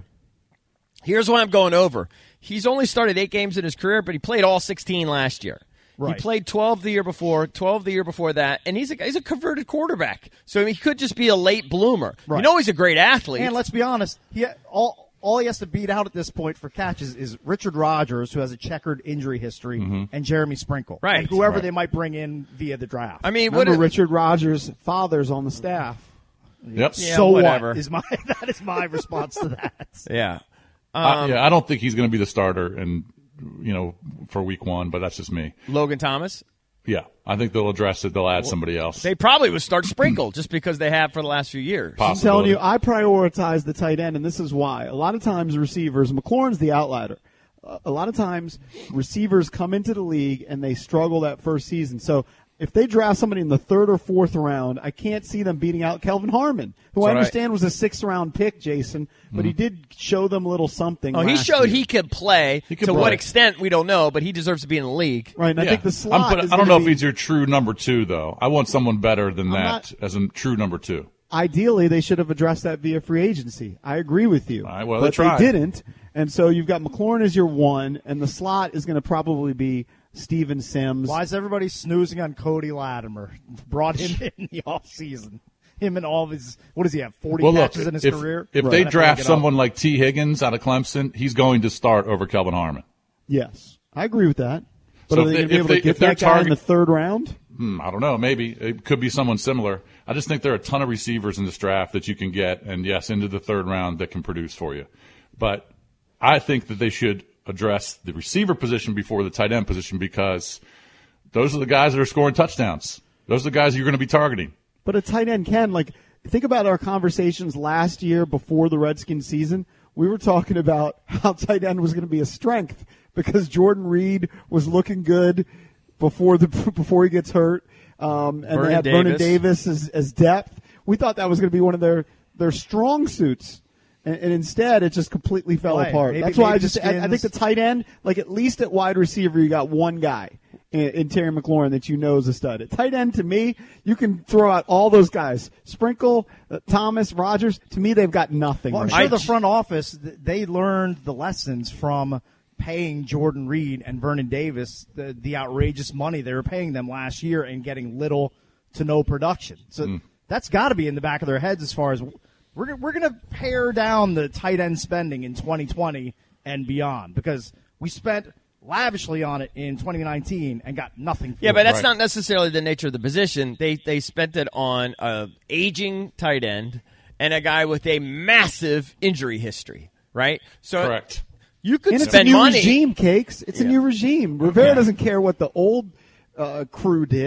Speaker 6: Here's why I'm going over. He's only started eight games in his career, but he played all sixteen last year.
Speaker 7: Right.
Speaker 6: He played twelve the year before, twelve the year before that, and he's a, he's a converted quarterback. So I mean, he could just be a late bloomer.
Speaker 7: Right.
Speaker 6: You know he's a great athlete.
Speaker 7: And let's be honest, he all all he has to beat out at this point for catches is Richard Rodgers, who has a checkered injury history, and Jeremy Sprinkle,
Speaker 6: Right.
Speaker 7: and whoever
Speaker 8: Right.
Speaker 7: they might bring in via the draft.
Speaker 6: I mean, what
Speaker 4: Remember,
Speaker 6: a-
Speaker 4: Richard Rodgers' father's on the staff.
Speaker 8: Yep.
Speaker 6: Yeah,
Speaker 7: so
Speaker 6: whatever.
Speaker 7: what is my that is my response to that.
Speaker 6: yeah.
Speaker 8: I, yeah, I don't think he's going to be the starter, and you know, for week one. But that's just me.
Speaker 6: Logan Thomas.
Speaker 8: Yeah, I think they'll address it. They'll add somebody else.
Speaker 6: They probably would start Sprinkle just because they have for the last few years.
Speaker 4: I'm
Speaker 8: Possibility.
Speaker 4: telling you, I prioritize the tight end, and this is why. A lot of times receivers, McLaurin's the outlier. Uh, a lot of times receivers come into the league and they struggle that first season. So if they draft somebody in the third or fourth round, I can't see them beating out Kelvin Harmon, who I
Speaker 6: what I-
Speaker 4: understand was a sixth round pick, Jason, but he did show them a little something.
Speaker 6: Oh, he
Speaker 4: last
Speaker 6: showed
Speaker 4: year.
Speaker 6: he could play.
Speaker 8: He could
Speaker 6: to
Speaker 8: play.
Speaker 6: what extent, we don't know, but he deserves to be in the league.
Speaker 4: Right, and I
Speaker 8: Yeah.
Speaker 4: think the slot
Speaker 8: I'm- but
Speaker 4: is
Speaker 8: I don't
Speaker 4: gonna
Speaker 8: know
Speaker 4: be-
Speaker 8: if he's your true number two, though. I want someone better than that
Speaker 4: not-
Speaker 8: as a true number two.
Speaker 4: Ideally, they should have addressed that via free agency. I agree with you.
Speaker 8: All right, well, they
Speaker 4: but
Speaker 8: tried.
Speaker 4: didn't. And so you've got McLaurin as your one, and the slot is going to probably be Steven Sims.
Speaker 7: Why is everybody snoozing on Cody Latimer? Brought him in the offseason. Him and all of his, what does he have, forty
Speaker 8: Well, look,
Speaker 7: catches in his
Speaker 8: if,
Speaker 7: career?
Speaker 8: if
Speaker 7: Right.
Speaker 8: they
Speaker 7: I'd have to
Speaker 8: draft
Speaker 7: look it up.
Speaker 8: someone like T. Higgins out of Clemson, he's going to start over Kelvin Harmon.
Speaker 4: Yes, I agree with that. But
Speaker 8: So
Speaker 4: are
Speaker 8: if
Speaker 4: they
Speaker 8: they-
Speaker 4: going to be
Speaker 8: if
Speaker 4: able
Speaker 8: they-
Speaker 4: to get
Speaker 8: if they're
Speaker 4: that guy in
Speaker 8: target-
Speaker 4: the third round?
Speaker 8: Hmm, I don't know. Maybe it could be someone similar. I just think there are a ton of receivers in this draft that you can get, and yes, into the third round that can produce for you. But I think that they should address the receiver position before the tight end position because those are the guys that are scoring touchdowns. Those are the guys you're going to be targeting.
Speaker 4: But a tight end can. Like, think about our conversations last year before the Redskins season. We were talking about how tight end was going to be a strength because Jordan Reed was looking good before the before he gets hurt, um, and
Speaker 6: Vernon
Speaker 4: they had Vernon
Speaker 6: Davis.
Speaker 4: Davis as, as depth. We thought that was going to be one of their their strong suits, and, and instead it just completely fell
Speaker 7: Right.
Speaker 4: apart.
Speaker 7: Maybe-
Speaker 4: That's why I
Speaker 7: maybe
Speaker 4: just
Speaker 7: the
Speaker 4: I, I think
Speaker 7: Skins-
Speaker 4: the tight end, like at least at wide receiver, you got one guy in, in Terry McLaurin that you know is a stud. At tight end, to me, you can throw out all those guys: Sprinkle, uh, Thomas, Rogers. To me, they've got nothing.
Speaker 7: Well, I'm
Speaker 4: right
Speaker 7: sure
Speaker 4: now.
Speaker 7: the front office, th- they learned the lessons from paying Jordan Reed and Vernon Davis the, the outrageous money they were paying them last year and getting little to no production. So that's got to be in the back of their heads as far as we're, we're going to pare down the tight end spending in twenty twenty and beyond because we spent lavishly on it in twenty nineteen and got nothing for
Speaker 6: Yeah,
Speaker 7: it.
Speaker 6: but that's
Speaker 8: Right.
Speaker 6: not necessarily the nature of the position. They they spent it on a aging tight end and a guy with a massive injury history, right? So
Speaker 8: Correct.
Speaker 6: you could
Speaker 4: And it's a
Speaker 6: spend
Speaker 4: new
Speaker 6: money.
Speaker 4: regime, Cakes. It's a
Speaker 6: Yeah.
Speaker 4: new regime. Rivera
Speaker 6: Yeah.
Speaker 4: doesn't care what the old uh, crew did.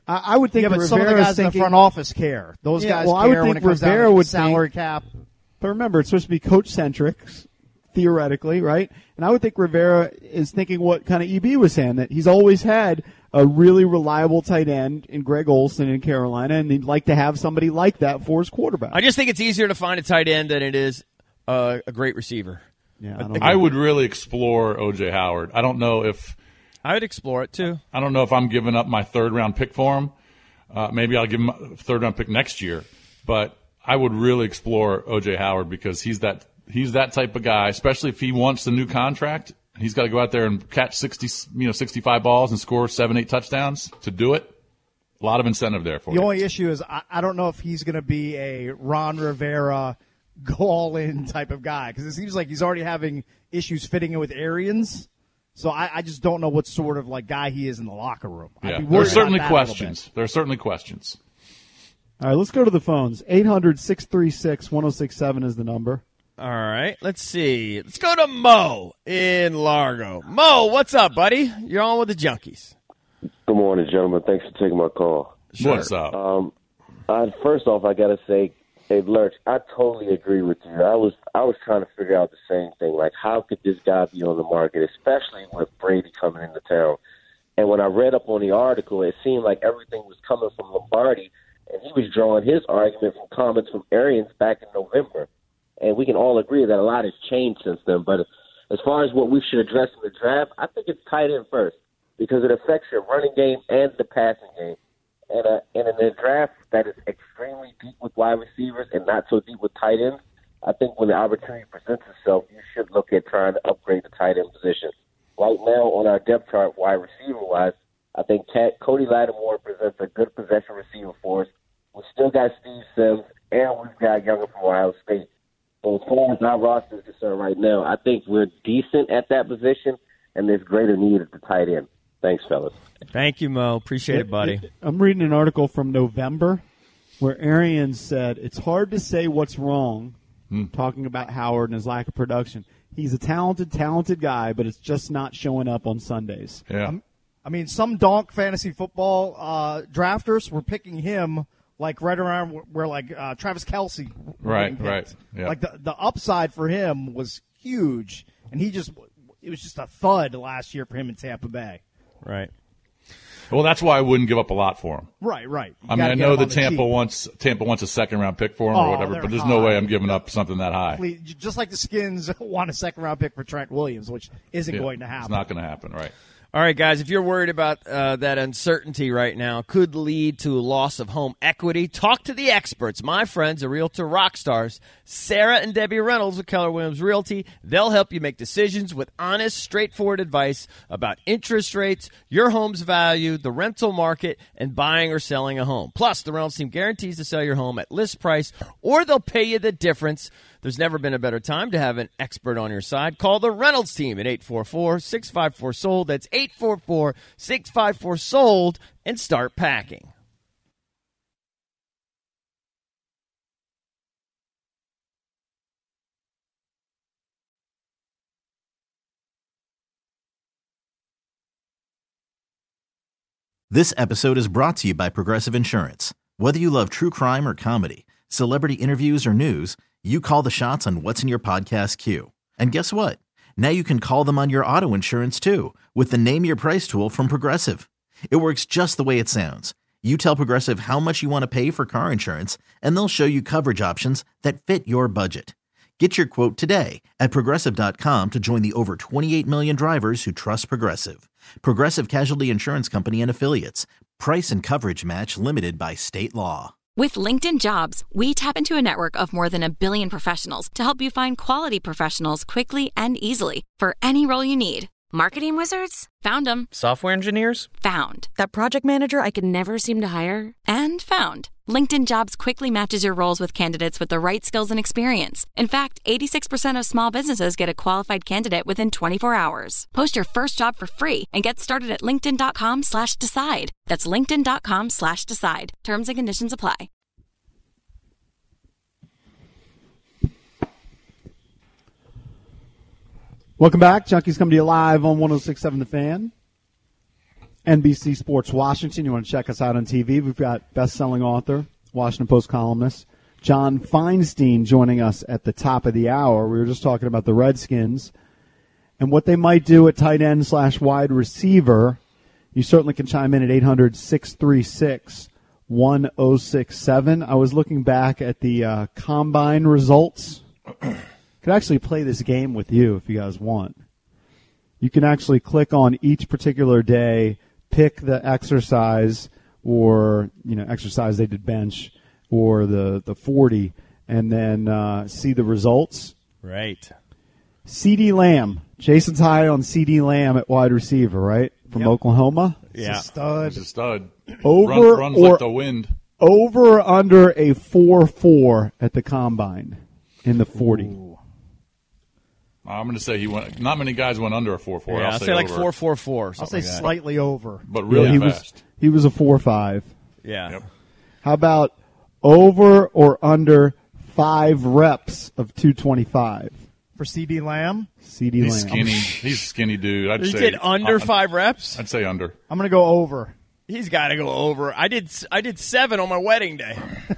Speaker 4: I, I would think
Speaker 7: yeah, but
Speaker 4: Rivera's
Speaker 7: some of the guys
Speaker 4: thinking,
Speaker 7: in the front office care. Those
Speaker 4: Yeah,
Speaker 7: guys
Speaker 4: well, I
Speaker 7: care
Speaker 4: would
Speaker 7: when
Speaker 4: think
Speaker 7: it comes
Speaker 4: Rivera
Speaker 7: down to
Speaker 4: would
Speaker 7: salary
Speaker 4: think-
Speaker 7: cap.
Speaker 4: But remember, it's supposed to be coach-centric, theoretically, right? And I would think Rivera is thinking what kind of E B was saying, that he's always had a really reliable tight end in Greg Olsen in Carolina, and he'd like to have somebody like that for his quarterback.
Speaker 6: I just think it's easier to find a tight end than it is uh, a great receiver.
Speaker 4: Yeah, I, don't
Speaker 8: I would really explore O J Howard. I don't know if
Speaker 6: I would explore it too.
Speaker 8: I don't know if I'm giving up my third round pick for him. Uh, maybe I'll give him a third round pick next year, but I would really explore O J Howard because he's that he's that type of guy. Especially if he wants the new contract, he's got to go out there and catch sixty, you know, sixty-five balls and score seven, eight touchdowns to do it. A lot of incentive there for
Speaker 7: The
Speaker 8: you.
Speaker 7: only issue is I, I don't know if he's going to be a Ron Rivera go all in type of guy because it seems like he's already having issues fitting in with Arians. So I, I just don't know what sort of like guy he is in the locker room. I'd
Speaker 8: Yeah,
Speaker 7: be
Speaker 8: there
Speaker 7: worried
Speaker 8: are certainly
Speaker 7: about that a little
Speaker 8: questions. There are certainly questions.
Speaker 4: All right, let's go to the phones. eight hundred, six three six, one oh six seven is the number.
Speaker 6: All right, let's see. Let's go to Mo in Largo. Mo, what's up, buddy? You're on with the Junkies.
Speaker 9: Good morning, gentlemen. Thanks for taking my call.
Speaker 6: Sure.
Speaker 8: What's up?
Speaker 9: Um, I, first off, I got to say, hey, Lurch, I totally agree with you. I was I was trying to figure out the same thing. Like, how could this guy be on the market, especially with Brady coming into town? And when I read up on the article, it seemed like everything was coming from Lombardi, and he was drawing his argument from comments from Arians back in November. And we can all agree that a lot has changed since then. But as far as what we should address in the draft, I think it's tight end first because it affects your running game and the passing game. And, uh, and in a draft that is extremely deep with wide receivers and not so deep with tight ends, I think when the opportunity presents itself, you should look at trying to upgrade the tight end position. Right now on our depth chart, wide receiver-wise, I think Cat, Cody Lattimore presents a good possession receiver for us. We've still got Steve Sims, and we've got Younger from Ohio State. So as far as our roster is concerned right now, I think we're decent at that position, and there's greater need at the tight end. Thanks, fellas.
Speaker 6: Thank you, Mo. Appreciate it, buddy.
Speaker 4: I'm reading an article from November where Arians said it's hard to say what's wrong,
Speaker 8: Hmm.
Speaker 4: talking about Howard and his lack of production. He's a talented, talented guy, but it's just not showing up on Sundays.
Speaker 8: Yeah.
Speaker 7: I mean, some donk fantasy football uh, drafters were picking him like right around where, where like uh, Travis Kelce. were
Speaker 8: Right,
Speaker 7: getting
Speaker 8: right,
Speaker 7: picked.
Speaker 8: yeah.
Speaker 7: Like the the upside for him was huge, and he just it was just a thud last year for him in Tampa Bay.
Speaker 6: Right.
Speaker 8: Well, that's why I wouldn't give up a lot for him.
Speaker 7: Right, right. You
Speaker 8: I mean,
Speaker 7: gotta
Speaker 8: I
Speaker 7: get
Speaker 8: know
Speaker 7: him
Speaker 8: that
Speaker 7: on the
Speaker 8: Tampa
Speaker 7: cheap.
Speaker 8: wants Tampa wants a second round pick for him
Speaker 7: Oh,
Speaker 8: or whatever,
Speaker 7: they're
Speaker 8: but there's no
Speaker 7: high.
Speaker 8: way I'm giving up something that high.
Speaker 7: Please, just like the Skins want a second round pick for Trent Williams, which isn't
Speaker 8: Yeah,
Speaker 7: going to happen.
Speaker 8: It's not going to happen, right?
Speaker 6: All right, guys, if you're worried about uh, that uncertainty right now could lead to a loss of home equity, talk to the experts. My friends, the Realtor rock stars, Sarah and Debbie Reynolds with Keller Williams Realty. They'll help you make decisions with honest, straightforward advice about interest rates, your home's value, the rental market, and buying or selling a home. Plus, the Reynolds team guarantees to sell your home at list price, or they'll pay you the difference. There's never been a better time to have an expert on your side. Call the Reynolds team at eight four four, six five four, S O L D. That's eight four four, six five four, S O L D and start packing.
Speaker 10: This episode is brought to you by Progressive Insurance. Whether you love true crime or comedy, celebrity interviews or news, you call the shots on what's in your podcast queue. And guess what? Now you can call them on your auto insurance too with the Name Your Price tool from Progressive. It works just the way it sounds. You tell Progressive how much you want to pay for car insurance, and they'll show you coverage options that fit your budget. Get your quote today at Progressive dot com to join the over twenty-eight million drivers who trust Progressive. Progressive Casualty Insurance Company and Affiliates. Price and coverage match limited by state law.
Speaker 11: With LinkedIn Jobs, we tap into a network of more than a billion professionals to help you find quality professionals quickly and easily for any role you need. Marketing wizards? Found them.
Speaker 12: Software engineers?
Speaker 11: Found.
Speaker 12: That project manager I could never seem to hire?
Speaker 11: And found. LinkedIn Jobs quickly matches your roles with candidates with the right skills and experience. In fact, eighty-six percent of small businesses get a qualified candidate within twenty-four hours. Post your first job for free and get started at linkedin.com slash decide. That's linkedin.com slash decide. Terms and conditions apply.
Speaker 4: Welcome back. Junkies come to you live on one oh six point seven The Fan. N B C Sports Washington. You want to check us out on T V. We've got best-selling author, Washington Post columnist, John Feinstein joining us at the top of the hour. We were just talking about the Redskins and what they might do at tight end slash wide receiver. You certainly can chime in at eight hundred, six three six, one oh six seven. I was looking back at the uh, combine results. Could actually play this game with you if you guys want. You can actually click on each particular day, pick the exercise or, you know, exercise they did bench or the, the forty, and then uh, see the results.
Speaker 6: Right.
Speaker 4: CeeDee Lamb. Jason's high on CeeDee Lamb at wide receiver, right? From
Speaker 6: Yep.
Speaker 4: Oklahoma.
Speaker 6: Yeah.
Speaker 7: He's a stud.
Speaker 8: He's a stud.
Speaker 4: Over
Speaker 8: Run, runs
Speaker 4: or
Speaker 8: like the wind.
Speaker 4: over or under a four four at the combine in the forty.
Speaker 7: Ooh.
Speaker 8: I'm going to say he went. Not many guys went under a four four.
Speaker 6: Yeah,
Speaker 8: I'll
Speaker 6: I'll
Speaker 8: say,
Speaker 6: say like
Speaker 8: over.
Speaker 6: four four four.
Speaker 7: I'll say
Speaker 6: Like that.
Speaker 7: slightly over.
Speaker 8: but really
Speaker 4: Yeah, he
Speaker 8: fast.
Speaker 4: was he was a four five.
Speaker 6: Yeah.
Speaker 8: Yep.
Speaker 4: How about over or under five reps of two twenty-five?
Speaker 7: For CeeDee Lamb,
Speaker 4: CeeDee
Speaker 8: He's
Speaker 4: Lamb.
Speaker 8: skinny. He's a skinny dude. I'd
Speaker 6: You
Speaker 8: say
Speaker 6: did under
Speaker 8: uh,
Speaker 6: five reps?
Speaker 8: I'd say under.
Speaker 7: I'm going to go over.
Speaker 6: He's got to go over. I did I did seven on my wedding day.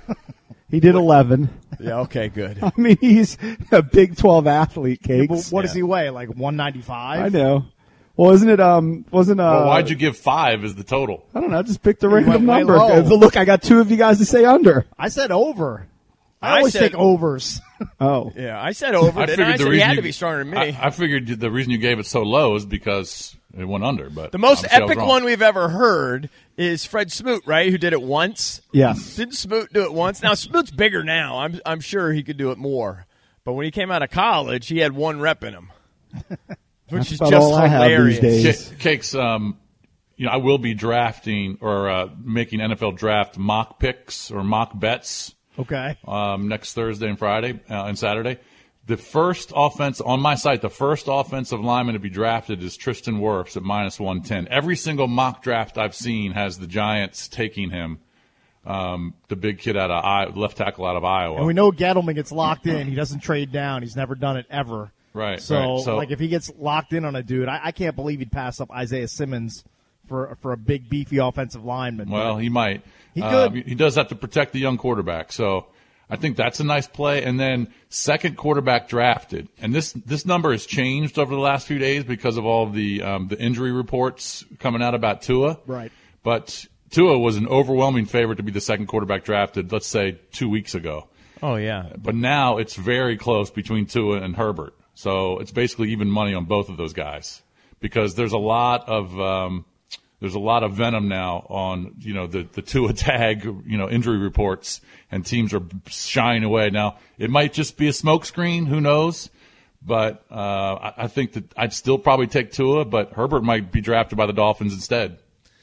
Speaker 4: He did eleven.
Speaker 6: Yeah, okay, good.
Speaker 4: I mean, he's a Big twelve athlete,
Speaker 7: Yeah, but
Speaker 4: Cakes.
Speaker 7: what does he weigh? Like one ninety-five?
Speaker 4: I know. Well, isn't it? Um, wasn't uh?
Speaker 8: Well, why'd you give five as the total?
Speaker 4: I don't know. I just picked a
Speaker 7: went
Speaker 4: random
Speaker 7: way
Speaker 4: number.
Speaker 7: low.
Speaker 4: Look, I got two of you guys to say under.
Speaker 7: I said over. I,
Speaker 6: I
Speaker 7: always
Speaker 6: said-
Speaker 7: take overs.
Speaker 4: Oh,
Speaker 6: Yeah, I said over.
Speaker 8: I
Speaker 6: Didn't
Speaker 8: figured
Speaker 6: I?
Speaker 8: the
Speaker 6: said he
Speaker 8: reason
Speaker 6: had
Speaker 8: you-
Speaker 6: to be stronger than me.
Speaker 8: I, I figured the reason you gave it so low is because it went under. But
Speaker 6: the most
Speaker 8: obviously I was
Speaker 6: epic
Speaker 8: wrong.
Speaker 6: one we've ever heard is Fred Smoot, right? Who did it once?
Speaker 4: yes.
Speaker 6: Didn't Smoot do it once? Now Smoot's bigger now. I'm I'm sure he could do it more. But when he came out of college, he had one rep in him, which
Speaker 4: That's
Speaker 6: is
Speaker 4: about
Speaker 6: just
Speaker 4: all I have
Speaker 6: hilarious.
Speaker 4: these days.
Speaker 8: Ca- Cakes, um, you know, I will be drafting or uh, making N F L draft mock picks or mock bets
Speaker 7: Okay.
Speaker 8: um, next Thursday and Friday uh, and Saturday. The first offense on my site, the first offensive lineman to be drafted is Tristan Wirfs at minus one ten. Every single mock draft I've seen has the Giants taking him, um, the big kid out of I- left tackle out of Iowa.
Speaker 7: And we know Gettleman gets locked in. He doesn't trade down. He's never done it ever.
Speaker 8: Right,
Speaker 7: So,
Speaker 8: right. So-
Speaker 7: like, if he gets locked in on a dude, I, I can't believe he'd pass up Isaiah Simmons for for a big, beefy offensive lineman.
Speaker 8: Well, he might.
Speaker 7: He
Speaker 8: Uh,
Speaker 7: could.
Speaker 8: he does have to protect the young quarterback, so I think that's a nice play. And then second quarterback drafted, and this this number has changed over the last few days because of all of the um, the injury reports coming out about Tua.
Speaker 7: Right.
Speaker 8: But Tua was an overwhelming favorite to be the second quarterback drafted, let's say two weeks ago.
Speaker 6: Oh yeah.
Speaker 8: But now it's very close between Tua and Herbert, so it's basically even money on both of those guys because there's a lot of um, there's a lot of venom now on, you know, the, the Tua tag, you know, injury reports, and teams are shying away. Now, it might just be a smokescreen. Who knows? But uh, I, I think that I'd still probably take Tua, but Herbert might be drafted by the Dolphins instead.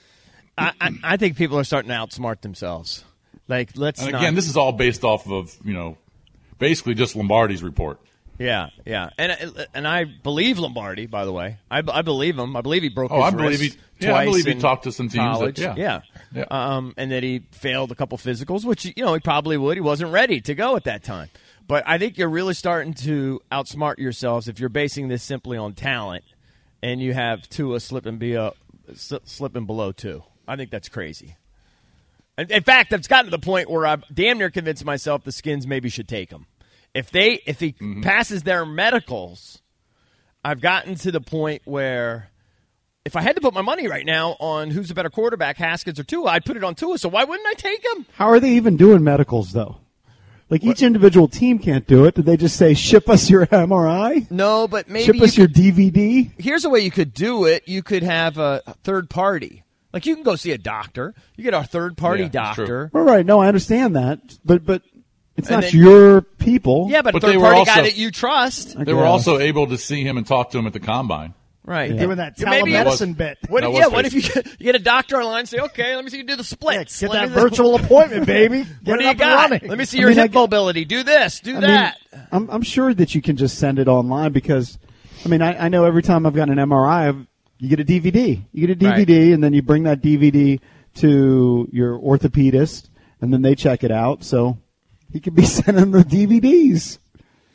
Speaker 6: I, I, I think people are starting to outsmart themselves. Like, let's
Speaker 8: And
Speaker 6: not.
Speaker 8: again, this is all based off of, you know, basically just Lombardi's report.
Speaker 6: Yeah, yeah, and and I believe Lombardi. By the way, I, I believe him. I believe he broke.
Speaker 8: Oh,
Speaker 6: his
Speaker 8: I believe
Speaker 6: wrist
Speaker 8: he- yeah, I
Speaker 6: twice
Speaker 8: believe he
Speaker 6: in
Speaker 8: talked to some teams that-
Speaker 6: college.
Speaker 8: yeah.
Speaker 6: yeah,
Speaker 8: Yeah.
Speaker 6: Um, and that he failed a couple physicals, which you know he probably would. He wasn't ready to go at that time. But I think you're really starting to outsmart yourselves if you're basing this simply on talent, and you have Tua slipping be a, slipping below two. I think that's crazy. In in fact, it's gotten to the point where I'm damn near convinced myself the Skins maybe should take him. If they if he
Speaker 8: Mm-hmm.
Speaker 6: passes their medicals, I've gotten to the point where if I had to put my money right now on who's a better quarterback, Haskins or Tua, I'd put it on Tua. So why wouldn't I take him?
Speaker 4: How are they even doing medicals though? Like each individual team can't do it. Did they just say ship us your M R I?
Speaker 6: No, but maybe
Speaker 4: ship
Speaker 6: you
Speaker 4: us your
Speaker 6: could-
Speaker 4: D V D.
Speaker 6: Here's a way you could do it. You could have a third party. Like you can go see a doctor. You get a third party
Speaker 8: Yeah, that's true.
Speaker 6: doctor.
Speaker 4: Right, right. No, I understand that, but but it's
Speaker 6: And
Speaker 4: not
Speaker 6: then-
Speaker 4: your people.
Speaker 6: Yeah, but,
Speaker 8: But
Speaker 6: a
Speaker 8: they
Speaker 6: third
Speaker 8: were
Speaker 6: party
Speaker 8: also-
Speaker 6: guy that you trust.
Speaker 4: I
Speaker 8: They were
Speaker 4: guess.
Speaker 8: also able to see him and talk to him at the combine.
Speaker 6: Right.
Speaker 7: Doing that
Speaker 6: Maybe-
Speaker 7: telemedicine bit.
Speaker 6: What
Speaker 8: That
Speaker 6: if,
Speaker 8: was
Speaker 6: yeah, what if you
Speaker 8: Facebook.
Speaker 6: get, you get a doctor online and say, okay, let me see you do the splits.
Speaker 7: Get
Speaker 6: Let
Speaker 7: that
Speaker 6: me-
Speaker 7: virtual appointment, baby. Get
Speaker 6: What
Speaker 7: it
Speaker 6: do you
Speaker 7: up and
Speaker 6: got?
Speaker 7: running.
Speaker 6: Let me see
Speaker 4: I
Speaker 6: your
Speaker 4: mean, I
Speaker 6: hip
Speaker 4: get-
Speaker 6: mobility. Do this. Do
Speaker 4: I
Speaker 6: that.
Speaker 4: mean, I'm, I'm sure that you can just send it online because, I mean, I, I know every time I've gotten an M R I, I've, you get a D V D. You get a D V D,
Speaker 6: Right.
Speaker 4: and then you bring that D V D to your orthopedist, and then they check it out. So he could be sending the D V Ds.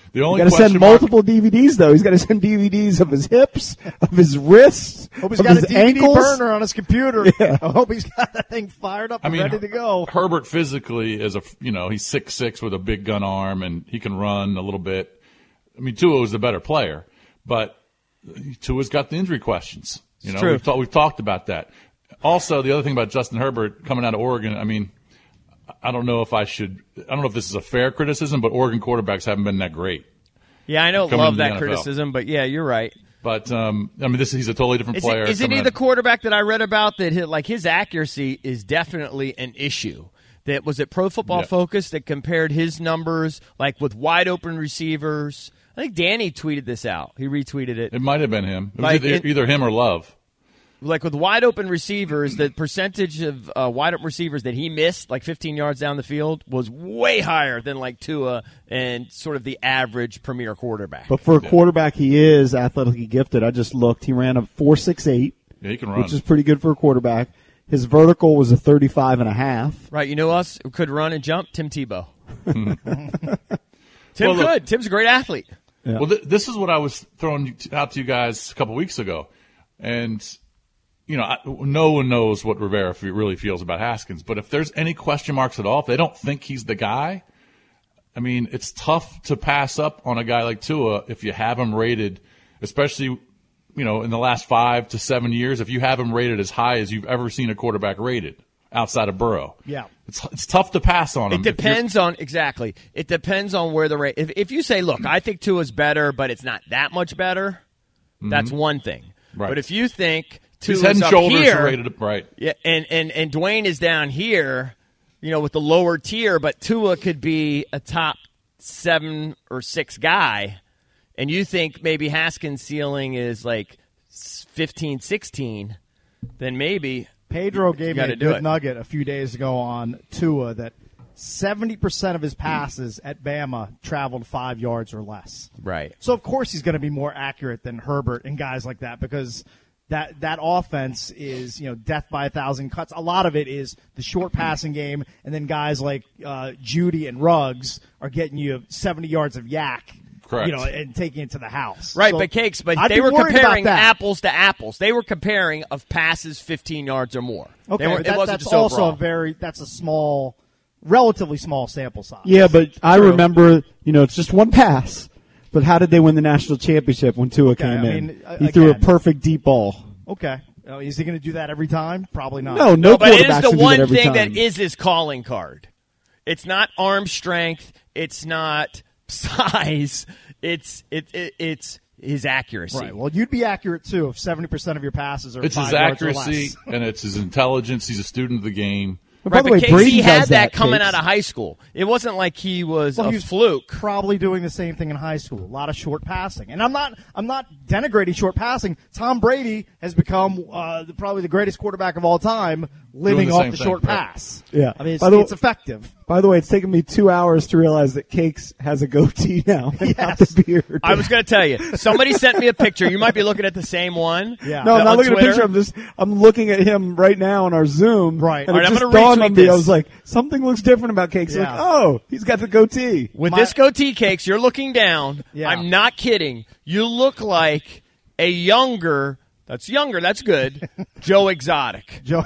Speaker 8: The only
Speaker 4: got to send
Speaker 8: mark-
Speaker 4: multiple D V Ds though. He's got to send D V Ds of his hips, of his wrists,
Speaker 7: Hope he's
Speaker 4: of
Speaker 7: got
Speaker 4: his
Speaker 7: a D V D
Speaker 4: ankles.
Speaker 7: burner on his computer.
Speaker 4: Yeah.
Speaker 7: I hope he's got that thing fired up
Speaker 8: I
Speaker 7: and
Speaker 8: mean,
Speaker 7: ready to go.
Speaker 8: Herbert physically is a you know he's six six with a big gun arm and he can run a little bit. I mean, Tua is the better player, but Tua's got the injury questions. You know,
Speaker 6: true.
Speaker 8: we've, ta- we've talked about that. Also, the other thing about Justin Herbert coming out of Oregon, I mean, I don't know if I should. I don't know if this is a fair criticism, but Oregon quarterbacks haven't been that great.
Speaker 6: Yeah, I don't
Speaker 8: Coming
Speaker 6: love
Speaker 8: into the
Speaker 6: that
Speaker 8: N F L.
Speaker 6: criticism, but yeah, you're right.
Speaker 8: But um, I mean, this he's a totally different
Speaker 6: Is
Speaker 8: player.
Speaker 6: it, isn't
Speaker 8: coming
Speaker 6: he
Speaker 8: out-
Speaker 6: the quarterback that I read about that hit, like his accuracy is definitely an issue? That was it Pro Football
Speaker 8: Yeah.
Speaker 6: Focus that compared his numbers like with wide open receivers. I think Danny tweeted this out. He retweeted it.
Speaker 8: It might have been him. It was
Speaker 6: Like
Speaker 8: either,
Speaker 6: it-
Speaker 8: either him or Love.
Speaker 6: Like with wide open receivers, the percentage of uh, wide open receivers that he missed, like fifteen yards down the field, was way higher than like Tua and sort of the average premier quarterback.
Speaker 4: But for a quarterback, he is athletically gifted. I just looked. He ran a four six eight,
Speaker 8: Yeah, he can run.
Speaker 4: which is pretty good for a quarterback. His vertical was a thirty-five and a half.
Speaker 6: Right, you know us who could run and jump? Tim Tebow. Tim
Speaker 8: Well, look-
Speaker 6: could. Tim's a great athlete.
Speaker 4: Yeah.
Speaker 8: Well, th- this is what I was throwing out to you guys a couple weeks ago, and you know, I, no one knows what Rivera f- really feels about Haskins. But if there's any question marks at all, if they don't think he's the guy, I mean, it's tough to pass up on a guy like Tua if you have him rated, especially you know in the last five to seven years. If you have him rated as high as you've ever seen a quarterback rated outside of Burrow,
Speaker 7: Yeah.
Speaker 8: it's it's tough to pass on him.
Speaker 6: It
Speaker 8: if you're-
Speaker 6: depends on exactly. It depends on where the rate. If, if you say, "Look, I think Tua's better, but it's not that much better," that's one thing.
Speaker 8: Right.
Speaker 6: But if you think
Speaker 8: He's
Speaker 6: Tua's
Speaker 8: head and
Speaker 6: up
Speaker 8: shoulders
Speaker 6: here,
Speaker 8: rated right.
Speaker 6: yeah, and, and and Dwayne is down here, you know, with the lower tier, but Tua could be a top seven or six guy, and you think maybe Haskins' ceiling is like fifteen, sixteen, then maybe
Speaker 7: Pedro gave me
Speaker 6: gotta
Speaker 7: a
Speaker 6: do
Speaker 7: good
Speaker 6: it.
Speaker 7: nugget a few days ago on Tua that seventy percent of his passes at Bama traveled five yards or less.
Speaker 6: right.
Speaker 7: So, of course, he's going to be more accurate than Herbert and guys like that because that that offense is, you know, death by a thousand cuts. A lot of it is the short passing game, and then guys like uh, Judy and Ruggs are getting you seventy yards of yak.
Speaker 8: Correct.
Speaker 7: You know, and taking it to the house.
Speaker 6: Right,
Speaker 7: So
Speaker 6: but Cakes, but
Speaker 7: I'd
Speaker 6: they
Speaker 7: be
Speaker 6: were
Speaker 7: worried about
Speaker 6: comparing
Speaker 7: that.
Speaker 6: apples to apples. They were comparing of passes fifteen yards or more.
Speaker 7: Okay,
Speaker 6: They were,
Speaker 7: but
Speaker 6: it
Speaker 7: that,
Speaker 6: wasn't
Speaker 7: that's
Speaker 6: just
Speaker 7: also
Speaker 6: overall.
Speaker 7: a very that's a small, relatively small sample size.
Speaker 4: Yeah, but I remember, you know, it's just one pass. But how did they win the national championship when Tua
Speaker 7: Okay,
Speaker 4: came
Speaker 7: I
Speaker 4: in?
Speaker 7: mean, uh,
Speaker 4: he threw a
Speaker 7: again-
Speaker 4: perfect deep ball.
Speaker 7: Okay, uh, is he going to do that every time? Probably not.
Speaker 4: No, no,
Speaker 6: No, but it
Speaker 4: quarterbacks
Speaker 6: is the
Speaker 4: can do that
Speaker 6: one
Speaker 4: every
Speaker 6: thing
Speaker 4: time.
Speaker 6: that is his calling card. It's not arm strength. It's not size. It's it, it it's his accuracy.
Speaker 7: Right. Well, you'd be accurate too if seventy percent of your passes are
Speaker 8: It's
Speaker 7: five
Speaker 8: his
Speaker 7: yards or
Speaker 8: accuracy
Speaker 7: less.
Speaker 8: and it's his intelligence. He's a student of the game.
Speaker 4: But
Speaker 6: Right,
Speaker 4: by the
Speaker 6: but
Speaker 4: way,
Speaker 6: Cakes,
Speaker 4: Brady
Speaker 6: he had
Speaker 4: does
Speaker 6: that coming
Speaker 4: Cakes.
Speaker 6: out of high school. It wasn't like he was
Speaker 7: Well,
Speaker 6: a
Speaker 7: he was
Speaker 6: fluke.
Speaker 7: Probably doing the same thing in high school. A lot of short passing, and I'm not. I'm not denigrating short passing. Tom Brady has become uh, the- probably the greatest quarterback of all time, living
Speaker 8: the
Speaker 7: off
Speaker 8: same
Speaker 7: the
Speaker 8: thing,
Speaker 7: short
Speaker 8: right.
Speaker 7: pass.
Speaker 4: Yeah.
Speaker 7: I mean, it's,
Speaker 4: By the-
Speaker 7: it's effective.
Speaker 4: By the way, it's taken me two hours to realize that Cakes has a goatee now and not the beard.
Speaker 6: I was going to tell you. Somebody sent me a picture. You might be looking at the same one.
Speaker 7: Yeah.
Speaker 4: No, I'm
Speaker 6: on
Speaker 4: not looking at a
Speaker 6: Twitter.
Speaker 4: picture. I'm just I'm looking at him right now on our Zoom.
Speaker 7: Right.
Speaker 4: And
Speaker 6: All right,
Speaker 4: it
Speaker 6: I'm
Speaker 4: just
Speaker 6: gonna
Speaker 4: dawned
Speaker 6: retweet
Speaker 4: on me. I
Speaker 6: this.
Speaker 4: was like, something looks different about Cakes.
Speaker 7: Yeah.
Speaker 4: Like, oh, he's got the goatee.
Speaker 6: With
Speaker 7: My-
Speaker 6: this goatee, Cakes, you're looking down.
Speaker 7: Yeah.
Speaker 6: I'm not kidding. You look like a younger, that's younger, that's good, Joe Exotic.
Speaker 7: Joe,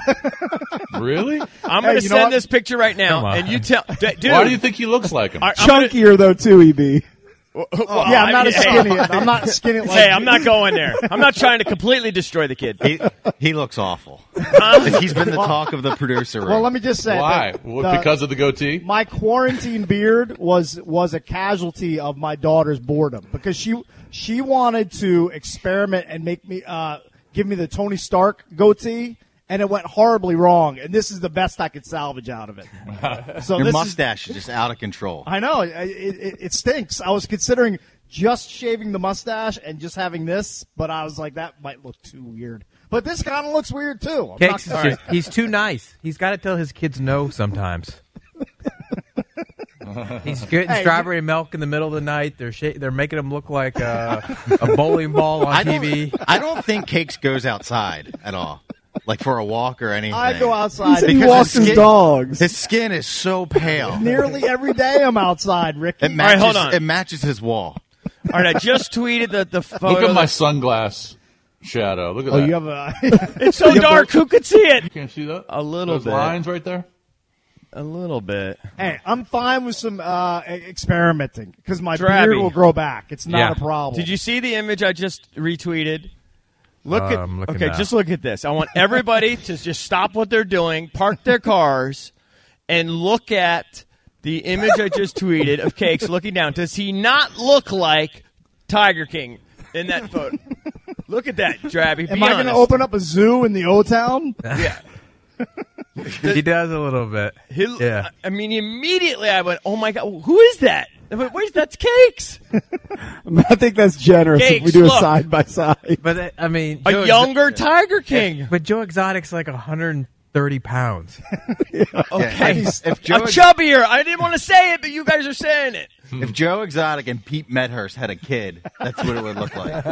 Speaker 8: Really?
Speaker 6: I'm
Speaker 7: Hey,
Speaker 6: going to
Speaker 7: you know
Speaker 6: send
Speaker 7: what?
Speaker 6: this picture right now,
Speaker 13: Come on.
Speaker 6: and you tell, d- dude.
Speaker 8: Why do you think he looks like him?
Speaker 6: I- I'm gonna-
Speaker 4: Chunkier though too, E B.
Speaker 6: well,
Speaker 7: yeah,
Speaker 6: I
Speaker 7: I'm not
Speaker 6: mean,
Speaker 7: as
Speaker 6: hey,
Speaker 7: skinny. I'm not skinny. Like
Speaker 6: Hey, I'm not going there. I'm not trying to completely destroy the kid.
Speaker 13: He, he looks awful. He's been the talk of the producer room.
Speaker 7: Well, let me just say.
Speaker 8: Why?
Speaker 7: that
Speaker 8: What,
Speaker 7: the-
Speaker 8: because of the goatee?
Speaker 7: My quarantine beard was was a casualty of my daughter's boredom because she she wanted to experiment and make me uh, give me the Tony Stark goatee, and it went horribly wrong. And this is the best I could salvage out of it. So
Speaker 13: Your
Speaker 7: this
Speaker 13: mustache is just out of control.
Speaker 7: Is, I know it, it, it stinks. I was considering just shaving the mustache and just having this, but I was like, that might look too weird. But this kind of looks weird too. I'm
Speaker 14: Cakes
Speaker 7: not
Speaker 14: is just, he's too nice. He's got to tell his kids no sometimes. He's getting
Speaker 7: Hey,
Speaker 14: strawberry milk in the middle of the night. They're sh- they're making him look like a, a bowling ball on
Speaker 13: I
Speaker 14: T V.
Speaker 13: don't, I don't think Cakes goes outside at all. like for a walk or anything.
Speaker 7: I go outside.
Speaker 4: He
Speaker 13: Because
Speaker 4: walks
Speaker 13: his
Speaker 4: his
Speaker 13: skin-
Speaker 4: dogs.
Speaker 13: His skin is so pale.
Speaker 7: Nearly every day I'm outside, Ricky.
Speaker 13: It matches,
Speaker 6: hold on.
Speaker 13: It matches his wall.
Speaker 6: All right, I just tweeted the, the photo.
Speaker 8: Look at my
Speaker 6: that-
Speaker 8: sunglass shadow. Look at
Speaker 7: Oh,
Speaker 8: that.
Speaker 7: you have a.
Speaker 6: It's so dark. Who could see it?
Speaker 8: You can't see that?
Speaker 6: A little
Speaker 8: Those
Speaker 6: bit.
Speaker 8: lines right there?
Speaker 6: A little bit.
Speaker 7: Hey, I'm fine with some uh, experimenting because my
Speaker 6: Drabby.
Speaker 7: beard will grow back. It's not
Speaker 14: Yeah.
Speaker 7: a problem.
Speaker 6: Did you see the image I just retweeted? Look
Speaker 14: Uh,
Speaker 6: at
Speaker 14: I'm looking
Speaker 6: okay,
Speaker 14: now.
Speaker 6: just look at this. I want everybody to just stop what they're doing, park their cars, and look at the image I just tweeted of Cakes looking down. Does he not look like Tiger King in that photo? Look at that, Drabby.
Speaker 7: Am
Speaker 6: Be
Speaker 7: I going to
Speaker 6: honest.
Speaker 7: open up a zoo in the O-Town?
Speaker 6: Yeah.
Speaker 14: He does a little bit.
Speaker 6: He,
Speaker 14: Yeah.
Speaker 6: I mean, immediately I went, "Oh my god, who is that?" I went, Where's that's Cakes?
Speaker 4: I think that's generous if we
Speaker 6: Cakes,
Speaker 4: do a
Speaker 6: look.
Speaker 4: side by side.
Speaker 14: But uh, I mean,
Speaker 6: A
Speaker 14: Joe Exo-
Speaker 6: younger Tiger King.
Speaker 14: But Joe Exotic's like one hundred thirty pounds.
Speaker 6: Okay,
Speaker 13: If, if Joe
Speaker 6: I'm chubbier. I didn't want to say it, but you guys are saying it.
Speaker 13: If Joe Exotic and Pete Medhurst had a kid, that's what it would look like.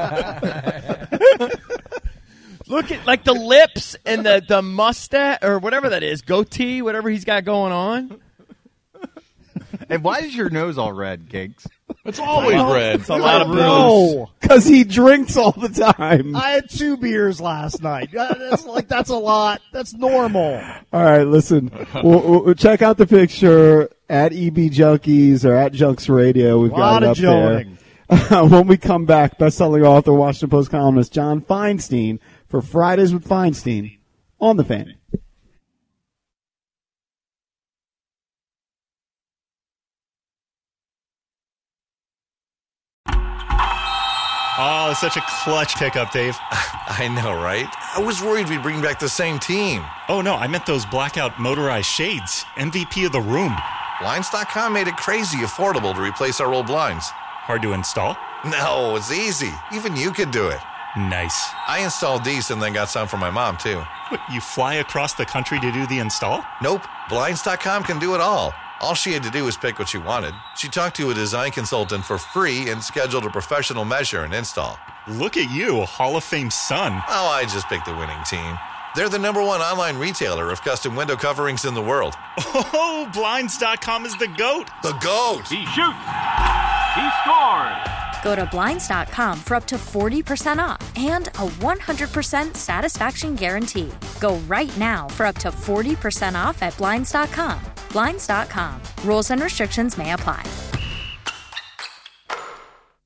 Speaker 6: Look at like the lips and the the mustache or whatever that is, goatee, whatever he's got going on.
Speaker 13: And why is your nose all red, Gigs?
Speaker 8: It's always red.
Speaker 6: It's a lot of booze.
Speaker 7: No.
Speaker 4: Because he drinks all the time.
Speaker 7: I had two beers last night. Uh, That's like that's a lot. That's normal.
Speaker 4: All right, listen. we'll, we'll check out the picture at E B Junkies or at Junks Radio. We've
Speaker 7: Lot
Speaker 4: got it
Speaker 7: of
Speaker 4: up
Speaker 7: joning.
Speaker 4: there. When we come back, best-selling author, Washington Post columnist John Feinstein for Fridays with Feinstein on the Fan.
Speaker 15: Oh, it's such a clutch pickup, Dave.
Speaker 16: I know, right? I was worried we'd bring back the same team.
Speaker 15: Oh, no, I meant those blackout motorized shades. M V P of the room.
Speaker 16: Blinds dot com made it crazy affordable to replace our old blinds.
Speaker 15: Hard to install?
Speaker 16: No, it's easy. Even you could do it.
Speaker 15: Nice.
Speaker 16: I installed these and then got some for my mom, too.
Speaker 15: What, you fly across the country to do the install?
Speaker 16: Nope. Blinds dot com can do it all. All she had to do was pick what she wanted. She talked to a design consultant for free and scheduled a professional measure and install.
Speaker 15: Look at you, Hall of Fame son.
Speaker 16: Oh, I just picked the winning team. They're the number one online retailer of custom window coverings in the world.
Speaker 15: Oh, Blinds dot com is the GOAT.
Speaker 16: The GOAT!
Speaker 17: He shoots. He scores.
Speaker 18: Go to Blinds dot com for up to forty percent off and a one hundred percent satisfaction guarantee. Go right now for up to forty percent off at Blinds dot com. Blinds dot com. Rules and restrictions may apply.